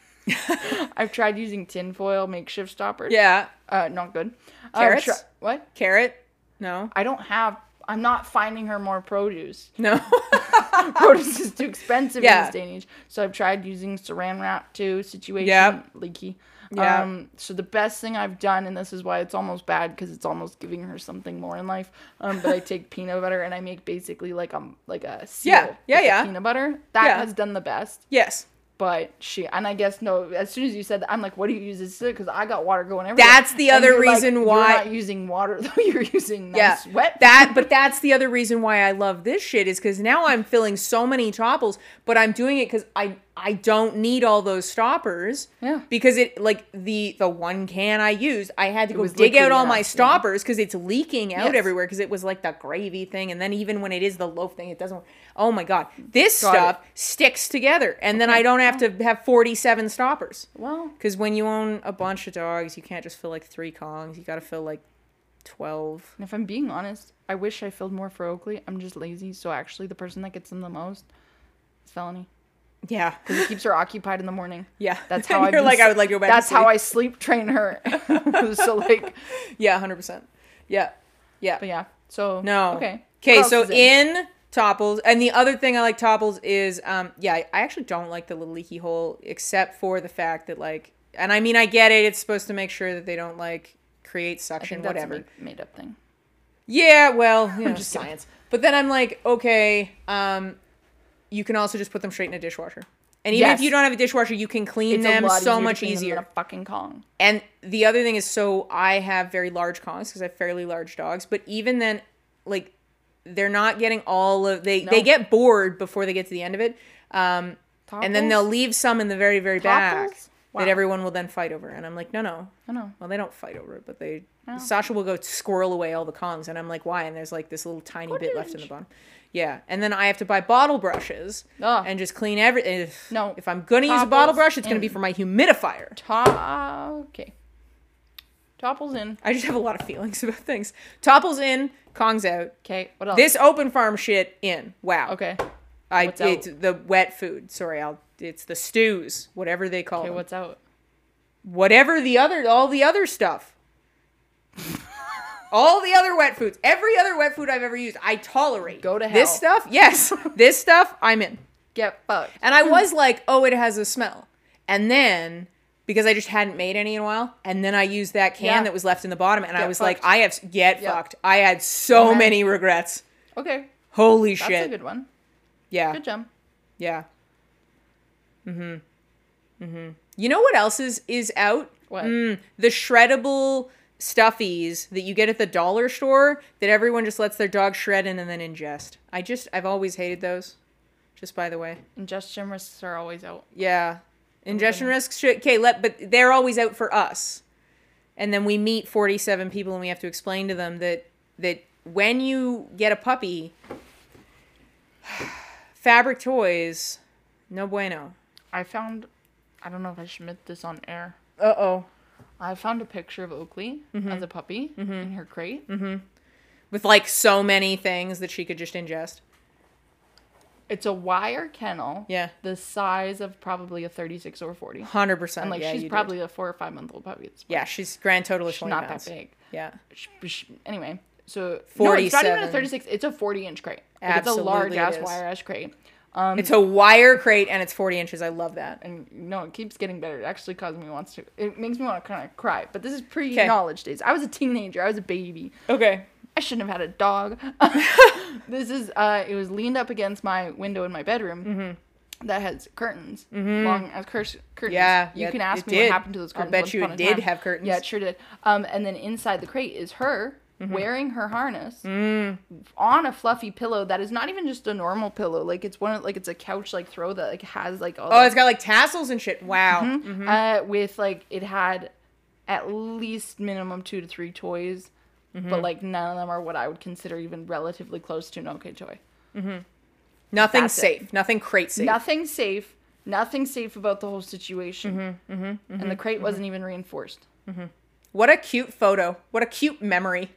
using tinfoil makeshift stoppers. Yeah. Not good. Carrots? What? Carrot? No. I'm not finding her more produce. No. Produce is too expensive in this day and age. So I've tried using saran wrap too, situation, leaky. Yeah. So the best thing I've done, and this is why it's almost bad because it's almost giving her something more in life. But I take peanut butter and I make basically like a seal. Yeah. Peanut butter that has done the best. Yes. But I guess no. As soon as you said that, I'm like, what do you use this to? Because I got water going everywhere. That's the other reason why you're not using water though. You're using nice wet. But that's the other reason why I love this shit is because now I'm filling so many Topples, but I'm doing it because I don't need all those stoppers. Yeah. Because it the one can I used, I had to go dig out all my stoppers because it's leaking out everywhere because it was like the gravy thing, and then even when it is the loaf thing, it doesn't. Oh my god, this stuff sticks together, and then I don't have to have 47 stoppers. Well, because when you own a bunch of dogs, you can't just fill like 3 Kongs. You got to fill like 12. And if I'm being honest, I wish I filled more for Oakley. I'm just lazy. So actually, the person that gets them the most is Felony. Yeah, because it keeps her occupied in the morning. Yeah, that's how I would like to go back. That's how I sleep train her. So yeah, 100%. Yeah. But yeah, so no. Okay. So in Topples, and the other thing I like Topples is I actually don't like the little leaky hole except for the fact that and I mean I get it. It's supposed to make sure that they don't create suction, whatever. That's a made up thing. Yeah, well, just science. But then I'm like, okay, you can also just put them straight in a dishwasher. And even if you don't have a dishwasher, you can clean them so much easier. Than a fucking Kong. And the other thing is, so I have very large Kongs because I have fairly large dogs. But even then, they're not getting all of... They get bored before they get to the end of it. And then they'll leave some in the very, very back Wow. that everyone will then fight over. And I'm like, no. I know. Well, they don't fight over it, but Sasha will go squirrel away all the Kongs. And I'm like, why? And there's like this little tiny bit left in the bottom. Yeah. And then I have to buy bottle brushes and just clean everything. No. If I'm going to use a bottle brush, it's going to be for my humidifier. Okay. Topples in. I just have a lot of feelings about things. Topples in, Kongs out. Okay, what else? This open farm shit in. Wow. Okay. It's the wet food. Sorry, it's the stews, whatever they call them. Okay, what's out? Whatever all the other stuff. All the other wet foods. Every other wet food I've ever used, I tolerate. Go to hell. This stuff, yes. This stuff, I'm in. Get fucked. And I was like, oh, it has a smell. And then, because I just hadn't made any in a while, and then I used that can that was left in the bottom, and I was like, fucked. I had so many regrets. Okay. Holy shit. That's a good one. Yeah. Good job. Yeah. You know what else is out? What? The shreddable stuffies that you get at the dollar store that everyone just lets their dog shred in and then ingest. I've always hated those. Just by the way. Ingestion risks are always out. Yeah. Ingestion risks should, but they're always out for us. And then we meet 47 people and we have to explain to them that when you get a puppy, fabric toys, no bueno. I don't know if I should admit this on air. Uh-oh. I found a picture of Oakley as a puppy in her crate. With like so many things that she could just ingest. It's a wire kennel. Yeah. The size of probably a 36 or 40. 100%. And like she's probably a 4 or 5 month old puppy. Yeah, she's grand total of she's 20 not pounds. that big. Yeah. Anyway, so 47. No, it's not even a 36. It's a 40-inch crate. Like, Absolutely, it's a large ass it is. wire ass crate. It's a wire crate and it's 40 inches. I love that. And no, it keeps getting better. It actually it makes me want to kind of cry. But this is pre-knowledge days. I was a teenager. I was a baby. Okay. I shouldn't have had a dog. This is, it was leaned up against my window in my bedroom that has curtains. Long as curtains. Yeah. You can ask me what happened to those curtains. I'll bet you it did have curtains. Yeah, it sure did. And then inside the crate is her wearing her harness on a fluffy pillow that is not even just a normal pillow. Like it's it's a couch like throw that like has like all it's got like tassels and shit. Wow. With like it had at least minimum 2 to 3 toys. But like none of them are what I would consider even relatively close to an okay toy. Nothing safe. Nothing crate safe. Nothing safe. Nothing safe about the whole situation. And the crate wasn't even reinforced. What a cute photo. What a cute memory.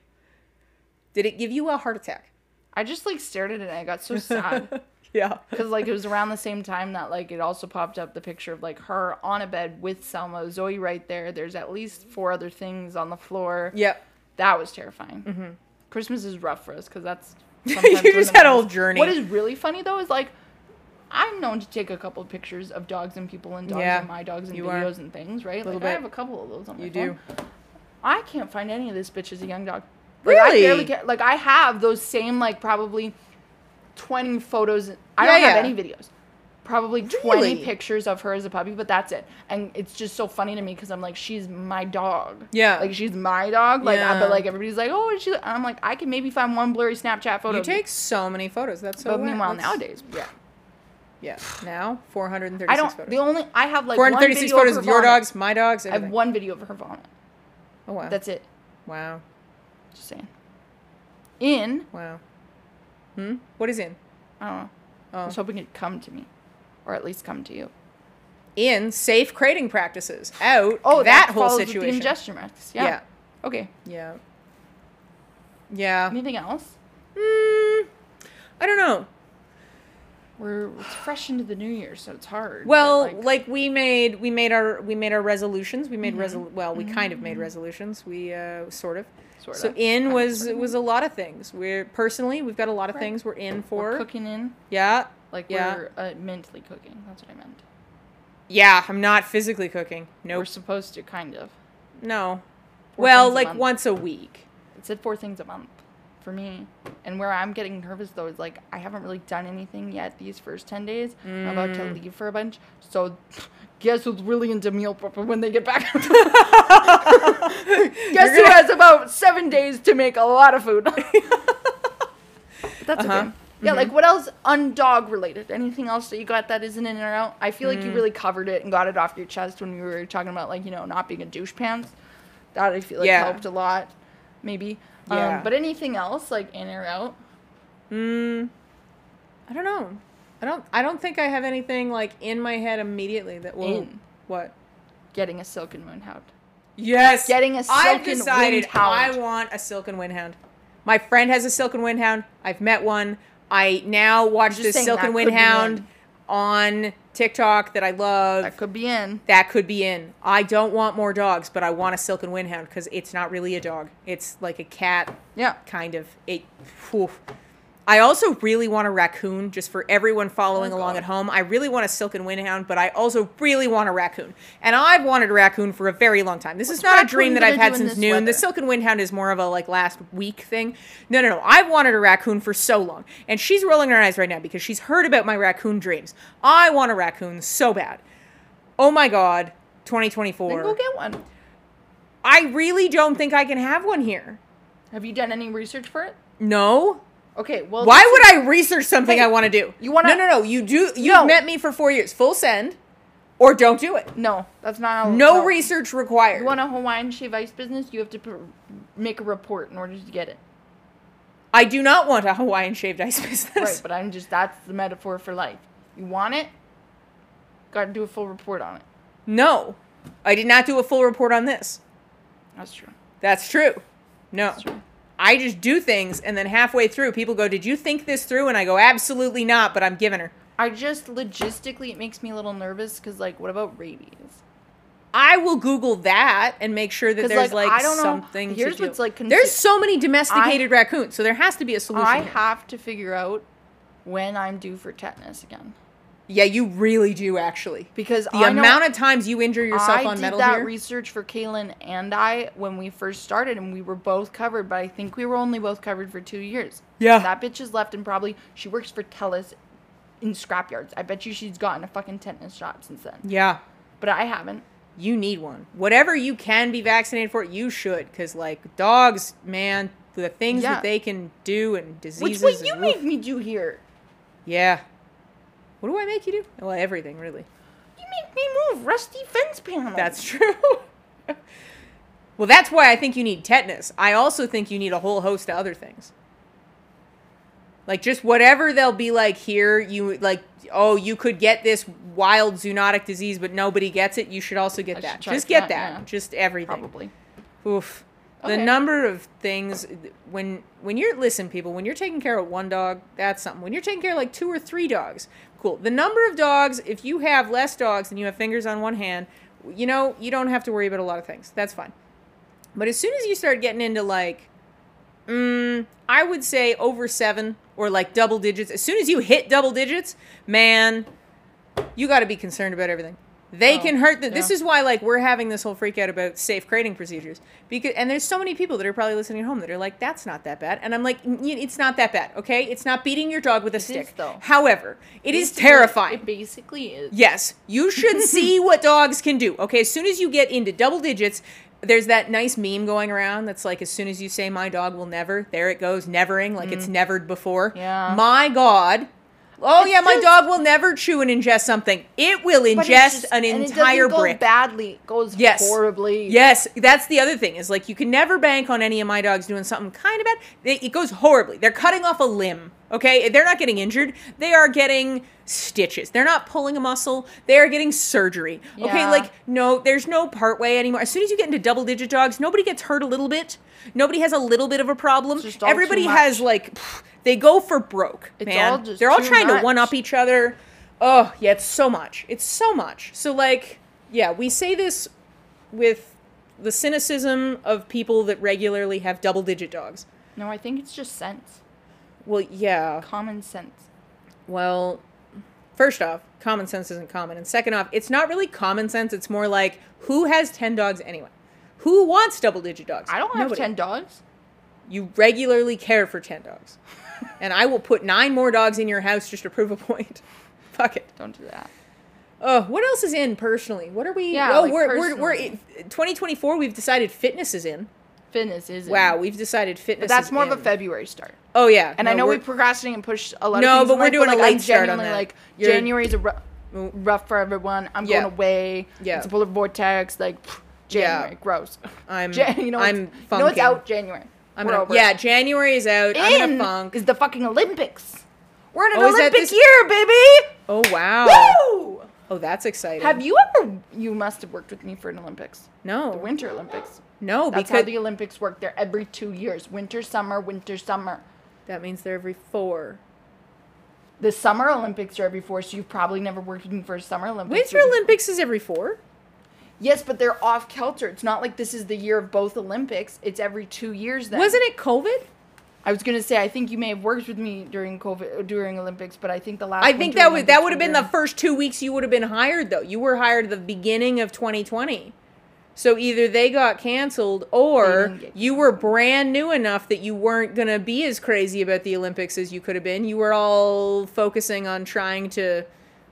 Did it give you a heart attack? I just like stared at it and I got so sad. Yeah. Because like it was around the same time that like it also popped up the picture of like her on a bed with Selma, Zoe right there. There's at least 4 other things on the floor. Yep. That was terrifying. Christmas is rough for us because that's sometimes you just had a whole journey. What is really funny though is like I'm known to take a couple of pictures of dogs and people and dogs and my dogs and videos and things, right? Like I have a couple of those on my phone. I can't find any of this bitch as a young dog. Like, really? I barely get, like I have those same like probably 20 photos. I don't have any videos. Probably 20 pictures of her as a puppy, but that's it. And it's just so funny to me because I'm like, she's my dog. Yeah. Like, she's my dog. Like, but like, everybody's like, oh, is she? And I'm like, I can maybe find one blurry Snapchat photo. You take so many photos. That's so But meanwhile, nowadays. Yeah. Now, 436 photos. I have like 436 photos of your dogs, my dogs, everything. I have one video of her vomit. Oh, wow. That's it. Wow. Just saying. Wow. What is in? I don't know. I was hoping it'd come to me. Or at least come to you. In safe crating practices. Out. Oh, that whole situation. With the ingestion risks. Yeah. Okay. Yeah. Yeah. Anything else? I don't know. It's fresh into the new year, so it's hard. Well, like we made our resolutions. We made we kind of made resolutions. We sort of. So in was a lot of things. We've got a lot of things we're in for. We're cooking in. Yeah. We're mentally cooking. That's what I meant. Yeah, I'm not physically cooking. Nope. We're supposed to, kind of. No. Well, like once a week. It said 4 things a month for me. And where I'm getting nervous, though, is like I haven't really done anything yet these first 10 days. I'm about to leave for a bunch. So guess who's really into meal prep when they get back? Guess who has about 7 days to make a lot of food? But that's okay. Yeah, like what else undog related? Anything else that you got that isn't in or out? I feel like you really covered it and got it off your chest when you were talking about like, you know, not being a douche pants. That I feel like helped a lot, maybe. Yeah. But anything else like in or out? I don't know. I don't think I have anything like in my head immediately that will what? Getting a silken moonhound. Yes. Getting a silken I've decided windhound. I want a silken windhound. My friend has a silken windhound. I've met one. I now watch this silken windhound on TikTok that I love. That could be in. That could be in. I don't want more dogs, but I want a silken windhound because it's not really a dog. It's like a cat. Yeah. Kind of. I also really want a raccoon, just for everyone following along at home. I really want a silken windhound, but I also really want a raccoon. And I've wanted a raccoon for a very long time. This is not a dream that I've had since noon. The silken windhound is more of a like last week thing. No. I've wanted a raccoon for so long. And she's rolling her eyes right now because she's heard about my raccoon dreams. I want a raccoon so bad. Oh my God, 2024. Then go get one. I really don't think I can have one here. Have you done any research for it? No. Okay, well... Why would I research something I want to do? You want to... No. You've met me for 4 years. Full send. Or don't do it. No, that's not how... No research required. You want a Hawaiian shave ice business? You have to make a report in order to get it. I do not want a Hawaiian shaved ice business. Right, but that's the metaphor for life. You want it? Got to do a full report on it. No. I did not do a full report on this. That's true. That's true. No. That's true. I just do things, and then halfway through, people go, did you think this through? And I go, absolutely not, but I'm giving her. I just, logistically, it makes me a little nervous, because, like, what about rabies? I will Google that and make sure that there's, like I don't know. something Here's to do. what's, like, there's so many domesticated raccoons, so there has to be a solution. I have to figure out when I'm due for tetanus again. Yeah, you really do, actually. Because the amount of times you injure yourself on Metal Gear. I did that research for Kaylin and I when we first started, and we were both covered, but I think we were only both covered for 2 years. Yeah. That bitch is left, and probably she works for TELUS in scrapyards. I bet you she's gotten a fucking tetanus shot since then. Yeah. But I haven't. You need one. Whatever you can be vaccinated for, you should. Because, like, dogs, man, the things that they can do and diseases. Which what you make me do here. Yeah. What do I make you do? Well, everything, really. You make me move rusty fence panels. That's true. Well, that's why I think you need tetanus. I also think you need a whole host of other things. Like, just whatever they'll be like here, you, like, oh, you could get this wild zoonotic disease, but nobody gets it. You should also get that. Just get that. Yeah. Just everything. Probably. Oof. Okay. The number of things, when you're, listen, people, when you're taking care of one dog, that's something. When you're taking care of, like, 2 or 3 dogs, cool. The number of dogs, if you have less dogs and you have fingers on one hand, you know, you don't have to worry about a lot of things. That's fine. But as soon as you start getting into, like, I would say over 7 or, like, double digits, as soon as you hit double digits, man, you got to be concerned about everything. They can hurt them. Yeah. This is why, like, we're having this whole freak out about safe crating procedures. And there's so many people that are probably listening at home that are like, that's not that bad. And I'm like, it's not that bad, okay? It's not beating your dog with a stick. Is, though. However, it is terrifying. It basically is. Yes. You should see what dogs can do. Okay, as soon as you get into double digits, there's that nice meme going around that's like, as soon as you say, my dog will never, there it goes, nevering, like it's nevered before. Yeah. My God. Oh, yeah, my dog will never chew and ingest something. It will ingest an entire brick. It doesn't go badly. It goes horribly. Yes, that's the other thing, is like, you can never bank on any of my dogs doing something kind of bad. It goes horribly. They're cutting off a limb, okay? They're not getting injured. They are getting stitches. They're not pulling a muscle. They are getting surgery. Yeah. Okay, like, no, there's no part way anymore. As soon as you get into double-digit dogs, nobody gets hurt a little bit. Nobody has a little bit of a problem. Everybody has, like... They go for broke, man. They're all trying to one-up each other. Oh, yeah, it's so much. It's so much. So, like, yeah, we say this with the cynicism of people that regularly have double-digit dogs. No, I think it's just sense. Well, yeah. Common sense. Well, first off, common sense isn't common. And second off, it's not really common sense. It's more like, who has 10 dogs anyway? Who wants double-digit dogs? I don't have 10 dogs. You regularly care for 10 dogs. And I will put 9 more dogs in your house just to prove a point. Fuck it. Don't do that. Oh, what else is in personally? What are we? Yeah, we're 2024. We've decided fitness is in. Fitness is in. Wow, we've decided fitness. But that's is more in. of a February start. Oh yeah, And I know we procrastinate and push a lot. No, of things but in we're life, doing a late I'm start on genuinely, that. Like You're- January's rough for everyone. I'm going away. Yeah. It's a polar vortex. Like January, gross. I'm You know I'm it's funking. out January. We're over it. January is out. I'm in a funk. Is the fucking Olympics. We're in an Oh, is that Olympic this- year, baby. Oh wow. Woo! Oh, that's exciting. Have you ever? You must have worked with me for an Olympics. No. The Winter Olympics. No, That's because how the Olympics work. They're every 2 years. Winter, summer, winter, summer. that means they're every 4. The Summer Olympics are every 4, so you've probably never worked with me for a Summer Olympics. Winter Olympics is every 4. Yes, but they're off kilter. It's not like this is the year of both Olympics. It's every 2 years then. Wasn't it COVID? I was gonna say I think you may have worked with me during Olympics, but I think the last. I think Winter that would have Olympics been were the first 2 weeks you would have been hired though. You were hired at the beginning of 2020. So either they got canceled They or didn't get you were brand new enough that you weren't going to be as crazy about the Olympics as you could have been. You were all focusing on trying to,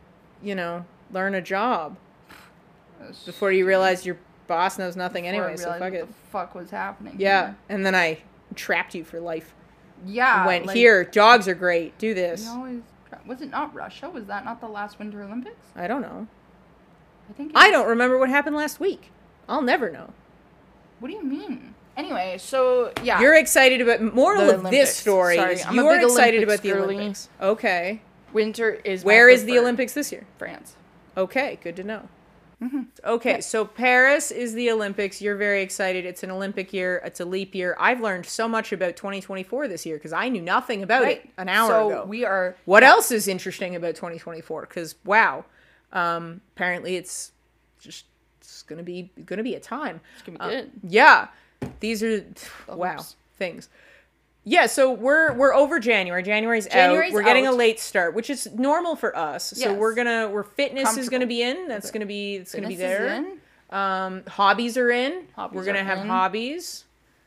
learn a job before you realized your boss knows nothing before I anyway, so realized fuck what it. the fuck was happening? Yeah, here. and then I trapped you for life. Yeah. Went like, here, dogs are great, do this. You always was it not Russia? Was that not the last Winter Olympics? I don't know. I think. I don't remember what happened last week. I'll never know. What do you mean? Anyway, so yeah. You're excited about moral The of Olympics. this story. Sorry, Is I'm a you're big excited Olympics about the girly. Olympics. Okay. Winter is. Where is the preferred. Olympics this year? France. Okay, good to know. Mm-hmm. Okay, so Paris is the Olympics. You're very excited. It's an Olympic year. It's a leap year. I've learned so much about 2024 this year because I knew nothing about it an hour so ago. we are. What else is interesting about 2024? Because wow, apparently it's gonna be a time. It's gonna be good. Yeah, these are wow hopes. things. Yeah, so we're over January. January's January's out. We're getting a out. late start, which is normal for us. So Yes. we're fitness is gonna Comfortable. be in. It's gonna be Fitness is there. in. Hobbies are in. Hobbies we're gonna are have in. hobbies.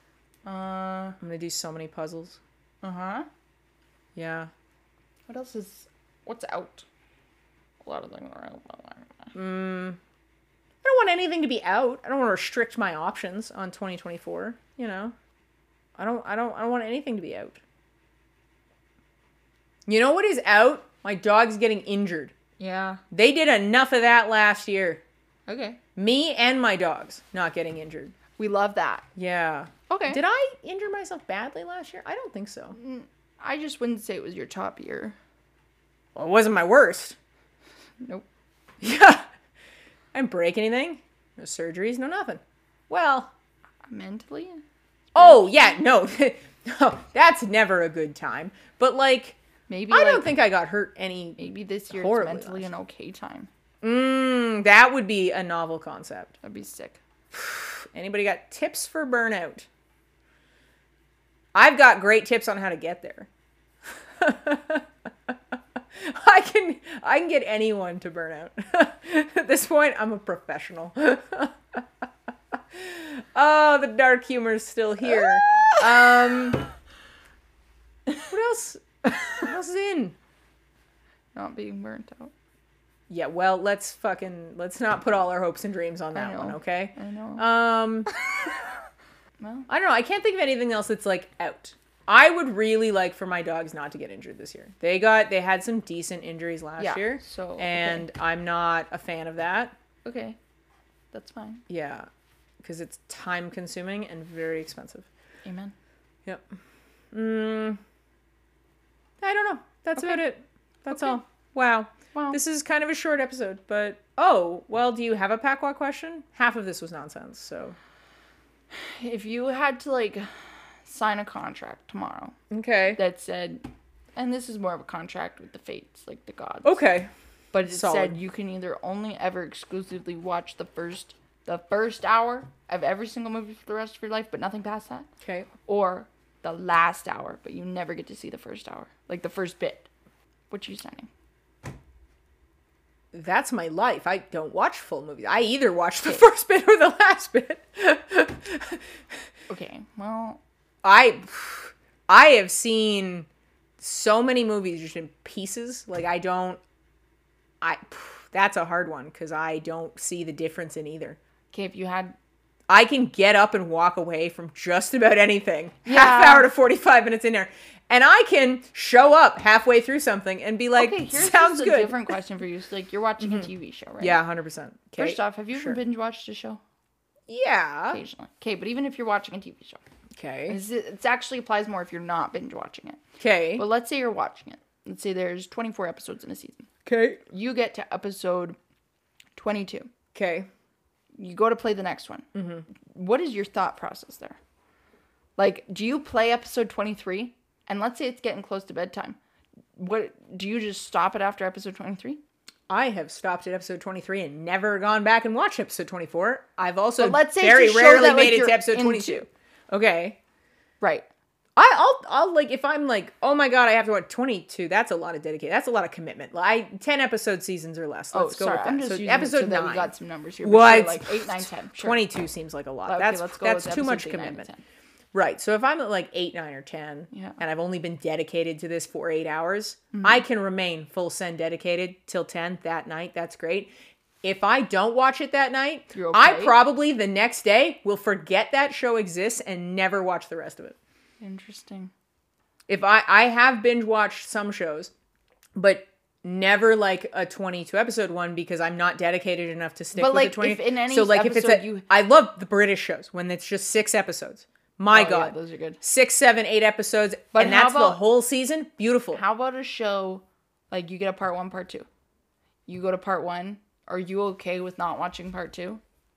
I'm gonna do so many puzzles. Uh-huh. Yeah. What else is? What's out? A lot of things are out. I don't want anything to be out. I don't want to restrict my options on 2024. I don't want anything to be out. You know what is out? My dog's getting injured. Yeah. They did enough of that last year. Okay. Me and my dogs not getting injured. We love that. Yeah. Okay. Did I injure myself badly last year? I don't think so. I just wouldn't say it was your top year. Well, it wasn't my worst. Nope. Yeah. I didn't break anything. No surgeries, no nothing. Well, Mentally? oh, yeah, no. No, that's never a good time. But, Maybe I don't think I got hurt any. maybe this year it's horribly mentally last an okay time. That would be a novel concept. That'd be sick. Anybody got tips for burnout? I've got great tips on how to get there. I can get anyone to burn out. At this point, I'm a professional. Oh, the dark humor is still here. What else? What else is in? Not being burnt out. Yeah, well, let's not put all our hopes and dreams on that one, okay? I know. Well, I don't know. I can't think of anything else that's out. I would really like for my dogs not to get injured this year. They had some decent injuries last year. So And I'm not a fan of that. okay. That's fine. Yeah. Because it's time consuming and very expensive. Amen. Yep. I don't know. That's about it. That's all. Wow. Wow. This is kind of a short episode, but do you have a Pacwa question? Half of this was nonsense, so. If you had to sign a contract tomorrow Okay. that said, and this is more of a contract with the fates, like the gods. Okay. But it Solid. said you can either only ever exclusively watch the first hour of every single movie for the rest of your life, but nothing past that. Okay. Or the last hour, but you never get to see the first hour. Like the first bit. What you signing? That's my life. I don't watch full movies. I either watch the first bit or the last bit. Okay, well, I have seen so many movies just in pieces. That's a hard one because I don't see the difference in either. okay, if you had I can get up and walk away from just about anything. Half hour to 45 minutes in there. And I can show up halfway through something and be like, okay, here's sounds just good. a different question for you. So, like, you're watching a TV show, right? Yeah, 100%. Okay. First off, have you ever binge watched a show? Yeah. Occasionally. Okay, but even if you're watching a TV show. Okay. It actually applies more if you're not binge watching it. Okay. But let's say you're watching it. Let's say there's 24 episodes in a season. Okay. You get to episode 22. Okay. You go to play the next one. Mm-hmm. What is your thought process there? Like, do you play episode 23? And let's say it's getting close to bedtime. What do you just stop it after episode 23? I have stopped at episode 23 and never gone back and watched episode 24. I've also let's say very rarely that, like, made it to episode 22. Okay. Right. I'll like, if I'm like, oh my God, I have to watch 22. That's a lot of dedication. That's a lot of commitment. 10 episode seasons or less. Let's go with that. I'm just so episode 9. We got some numbers here. Sure, like 8, 9, 10. Sure. 22 seems like a lot. Okay, that's too much commitment. Right. So if I'm at like 8, 9, or 10, and I've only been dedicated to this for 8 hours, I can remain full send dedicated till 10 that night. That's great. If I don't watch it that night, okay. I probably the next day will forget that show exists and never watch the rest of it. Interesting. If I have binge watched some shows, but never like a 22 episode one because I'm not dedicated enough to stick with the 20. If in any so like episode if it's I love the British shows when it's just 6 episodes. My God, yeah, those are good. 6, 7, 8 episodes, but and that's the whole season. Beautiful. How about a show like you get a part 1, part 2? You go to part 1. Are you okay with not watching part 2?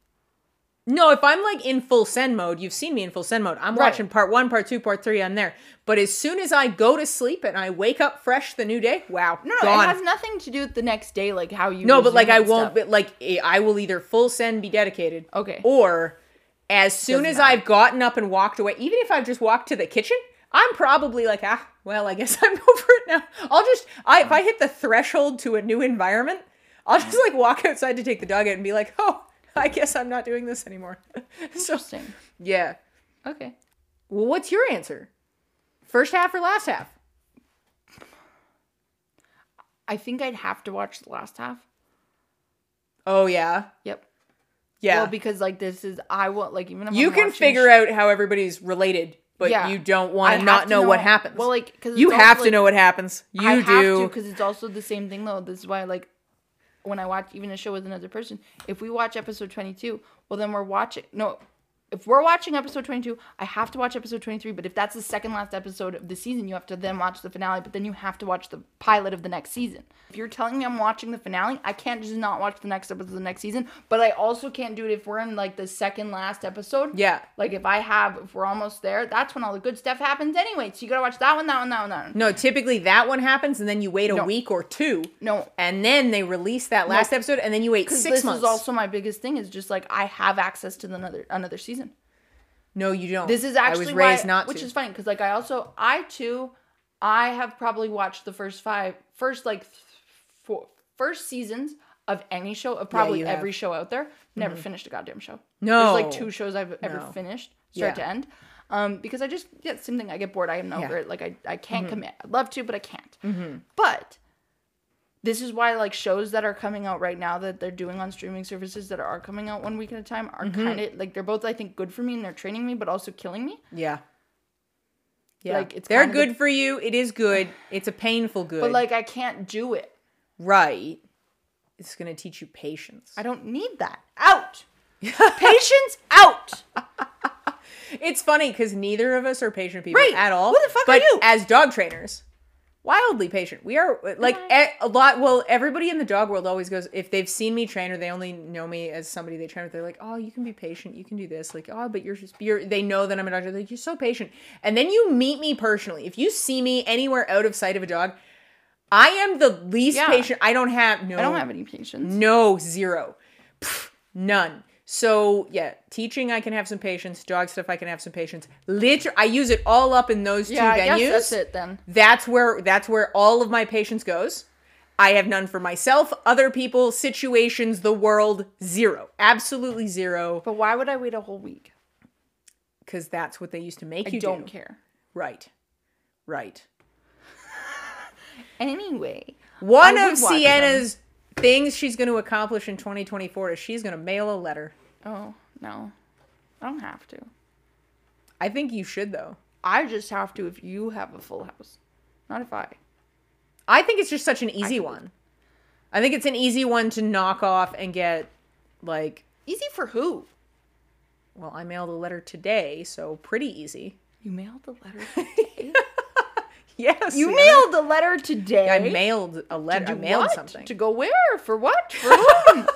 No, if I'm like in full send mode, you've seen me in full send mode. I'm watching part 1, part 2, part 3. I'm there. But as soon as I go to sleep and I wake up fresh the new day, wow, no, gone. It has nothing to do with the next day, like how you. No, but like I won't. But like I will either full send be dedicated, okay, or as soon as I've gotten up and walked away, even if I've just walked to the kitchen, I'm probably like, well, I guess I'm over it now. If I hit the threshold to a new environment, I'll just like walk outside to take the dog out and be like, oh. I guess I'm not doing this anymore. Interesting. Yeah. Okay. Well, what's your answer? First half or last half? I think I'd have to watch the last half. Oh, yeah? Yep. Yeah. Well, because like this is, I want like even if you can figure out how everybody's related, but you don't want to not know what happens. Well, like because you have to know what happens. You do because it's also the same thing though. This is why like. When I watch even a show with another person, if we watch episode 22, well then if we're watching episode 22, I have to watch episode 23, but if that's the second last episode of the season, you have to then watch the finale, but then you have to watch the pilot of the next season. If you're telling me I'm watching the finale, I can't just not watch the next episode of the next season, but I also can't do it if we're in like the second last episode. Yeah. Like if we're almost there, that's when all the good stuff happens anyway. So you gotta watch that one. No, typically that one happens and then you wait a week or 2. No. And then they release that last episode and then you wait 6 months. This is also my biggest thing is just like I have access to another season. No, you don't. This is actually I was raised not to. Which is funny because like I have probably watched the first seasons of any show of probably every show out there. Never finished a goddamn show. No, there's like 2 shows I've ever finished start to end. Because I just same thing. I get bored. I am over it. Like I can't commit. I'd love to, but I can't. But this is why like shows that are coming out right now that they're doing on streaming services that are coming out 1 week at a time are kind of like they're both I think good for me and they're training me but also killing me. Yeah. Yeah. Like they're good for you. It is good. It's a painful good. But like I can't do it. Right. It's going to teach you patience. I don't need that. Out. Patience out. It's funny because neither of us are patient people at all. Who the fuck are you? As dog trainers, wildly patient. We are like a lot. Well, everybody in the dog world always goes, if they've seen me train or they only know me as somebody they train with, they're like, oh, you can be patient. You can do this. Like, oh, but they know that I'm a dog. They're like, you're so patient. And then you meet me personally. If you see me anywhere out of sight of a dog, I am the least patient. I don't have any patience. No, 0. Pfft, none. So yeah, teaching I can have some patience. Dog stuff I can have some patience. I use it all up in those 2 venues. I guess that's it then. That's where all of my patience goes. I have none for myself, other people, situations, the world. 0. Absolutely 0. But why would I wait a whole week? Because that's what they used to make you do. I don't care. Right. Anyway. One of Sienna's things she's going to accomplish in 2024 is she's going to mail a letter. Oh, no. I don't have to. I think you should, though. I just have to if you have a full house. Not if I. I think it's just such an easy one. I think it's an easy one to knock off and get, like... Easy for who? Well, I mailed a letter today, so pretty easy. You mailed a letter today? Yes. You mailed a letter today? I mailed a letter. I mailed something. To go where? For what? For whom?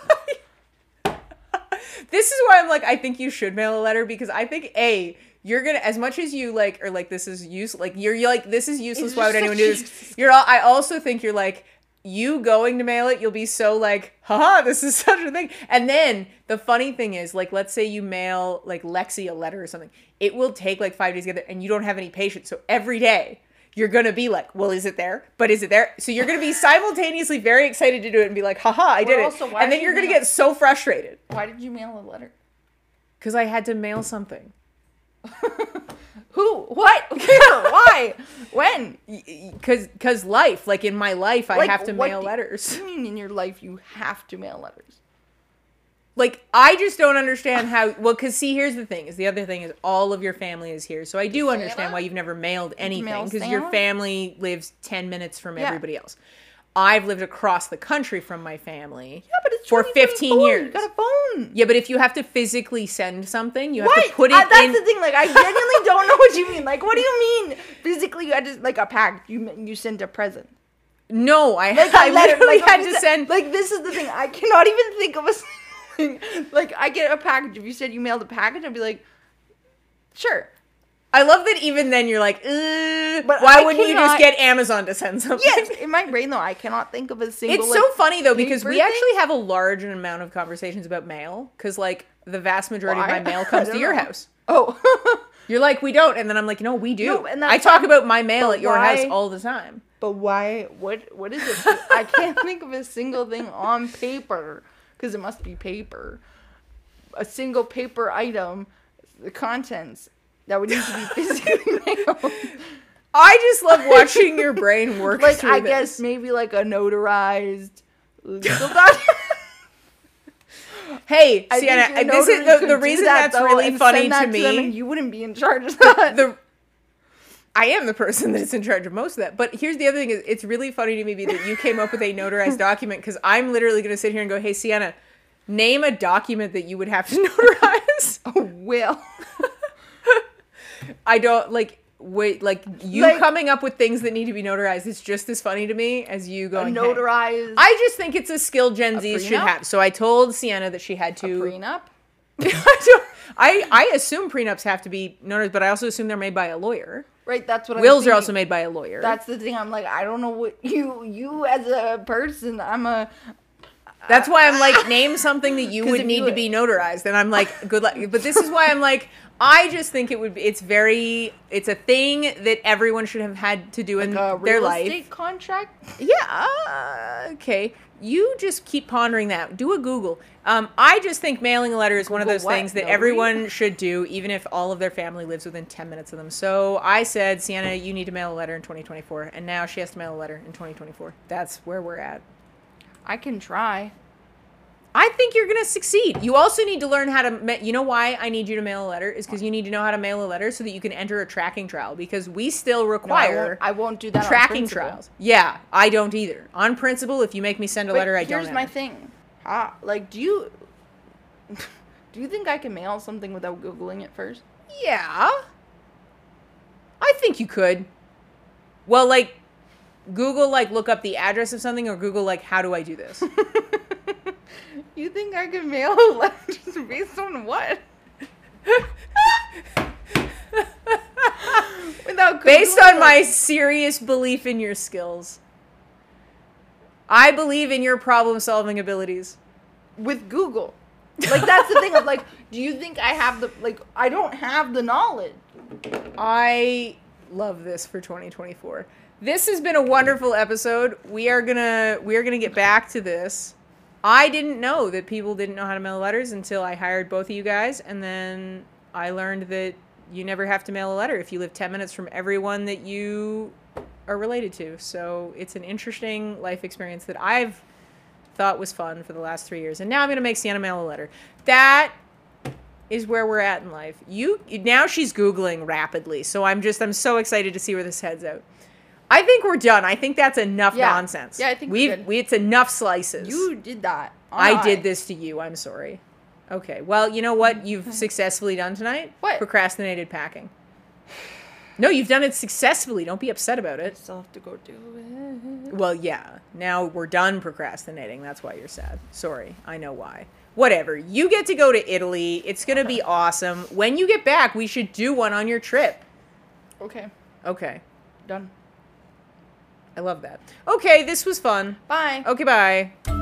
This is why I'm like, I think you should mail a letter, because I think, you're gonna, as much as you like, or like, this is useless, like, you're like, this is useless, why would anyone do this? I also think you're like, you going to mail it, you'll be so like, haha, this is such a thing. And then the funny thing is, like, let's say you mail like Lexi a letter or something. It will take like 5 days to get there, and you don't have any patience. So every day you're going to be like, well, is it there? But is it there? So you're going to be simultaneously very excited to do it and be like, haha, I did it. And then you're going to get so frustrated. Why did you mail a letter? Because I had to mail something. Who? What? Where? Why? When? Because life. Like, in my life, I have to mail letters. What do you mean in your life you have to mail letters? Like, I just don't understand how... Well, because, see, here's the thing. The other thing is all of your family is here. So I do understand why you've never mailed anything. Because your family lives 10 minutes from everybody else. I've lived across the country from my family for 15 years. You got a phone. Yeah, but if you have to physically send something, you have to put it in... That's the thing. Like, I genuinely don't know what you mean. Like, what do you mean? Physically, you had to, like, a pack. You sent a present. No, I literally had to send... Like, this is the thing. I cannot even think of a thing. Like, I get a package. If you said you mailed a package, I'd be like, sure. I love that even then you're like, but why wouldn't you just get Amazon to send something? Yes, in my brain, though, I cannot think of a single... It's so funny, though, because we actually have a large amount of conversations about mail, because, like, the vast majority of my mail comes to your house. Oh. You're like, we don't, and then I'm like, no, we do. No, and I talk about my mail at your house all the time. But why? What is it? I can't think of a single thing on paper, because it must be paper. A single paper item, the contents... that would need to be physically mailed. I just love watching your brain work like, through I this. guess maybe like a notarized legal document. Hey, Sienna, this is the reason that's really funny to me. And you wouldn't be in charge of that. I am the person that's in charge of most of that. But here's the other thing: is it's really funny to me that you came up with a notarized document, because I'm literally going to sit here and go, "Hey, Sienna, name a document that you would have to notarize." A will. I don't coming up with things that need to be notarized. It's just as funny to me as you going notarized. Hey. I just think it's a skill Gen Z should have. So I told Sienna that she had to a prenup. I assume prenups have to be notarized, but I also assume they're made by a lawyer. Right, that's what wills are also made by a lawyer. That's the thing. I'm like, I don't know what you as a person. That's why I'm like, name something that you would need to be notarized. And I'm like, good luck. But this is why I'm like, I just think it's a thing that everyone should have had to do in their life. Real estate contract? Yeah. Okay. You just keep pondering that. Do a Google. I just think mailing a letter is one of those things that everyone should do, even if all of their family lives within 10 minutes of them. So I said, Sienna, you need to mail a letter in 2024. And now she has to mail a letter in 2024. That's where we're at. I can try. I think you're going to succeed. You also need to learn how to... You know why I need you to mail a letter? Is because you need to know how to mail a letter so that you can enter a tracking trial. Because we still require... No, I won't do that tracking trials. Yeah, I don't either. On principle, if you make me send a letter, I don't Here's my thing. Like, do you think I can mail something without Googling it first? Yeah. I think you could. Well, like, Google, like, look up the address of something, or Google, like, how do I do this? You think I can mail a letter based on what? Based on my serious belief in your skills. I believe in your problem-solving abilities. With Google. Like, that's the thing of, like, do you think I have I don't have the knowledge. I love this for 2024. This has been a wonderful episode. We are gonna get back to this. I didn't know that people didn't know how to mail letters until I hired both of you guys, and then I learned that you never have to mail a letter if you live 10 minutes from everyone that you are related to. So it's an interesting life experience that I've thought was fun for the last 3 years. And now I'm going to make Sienna mail a letter. That is where we're at in life. Now she's Googling rapidly, so I'm so excited to see where this heads out. I think we're done. I think that's enough nonsense. Yeah, I think it's enough slices. You did that. I did this to you. I'm sorry. Okay. Well, you know what you've successfully done tonight? What? Procrastinated packing. No, you've done it successfully. Don't be upset about I it. still have to go do it. Well, yeah. Now we're done procrastinating. That's why you're sad. Sorry. I know why. Whatever. You get to go to Italy. It's going to be awesome. When you get back, we should do one on your trip. Okay. Okay. Done. I love that. Okay, this was fun. Bye. Okay, bye.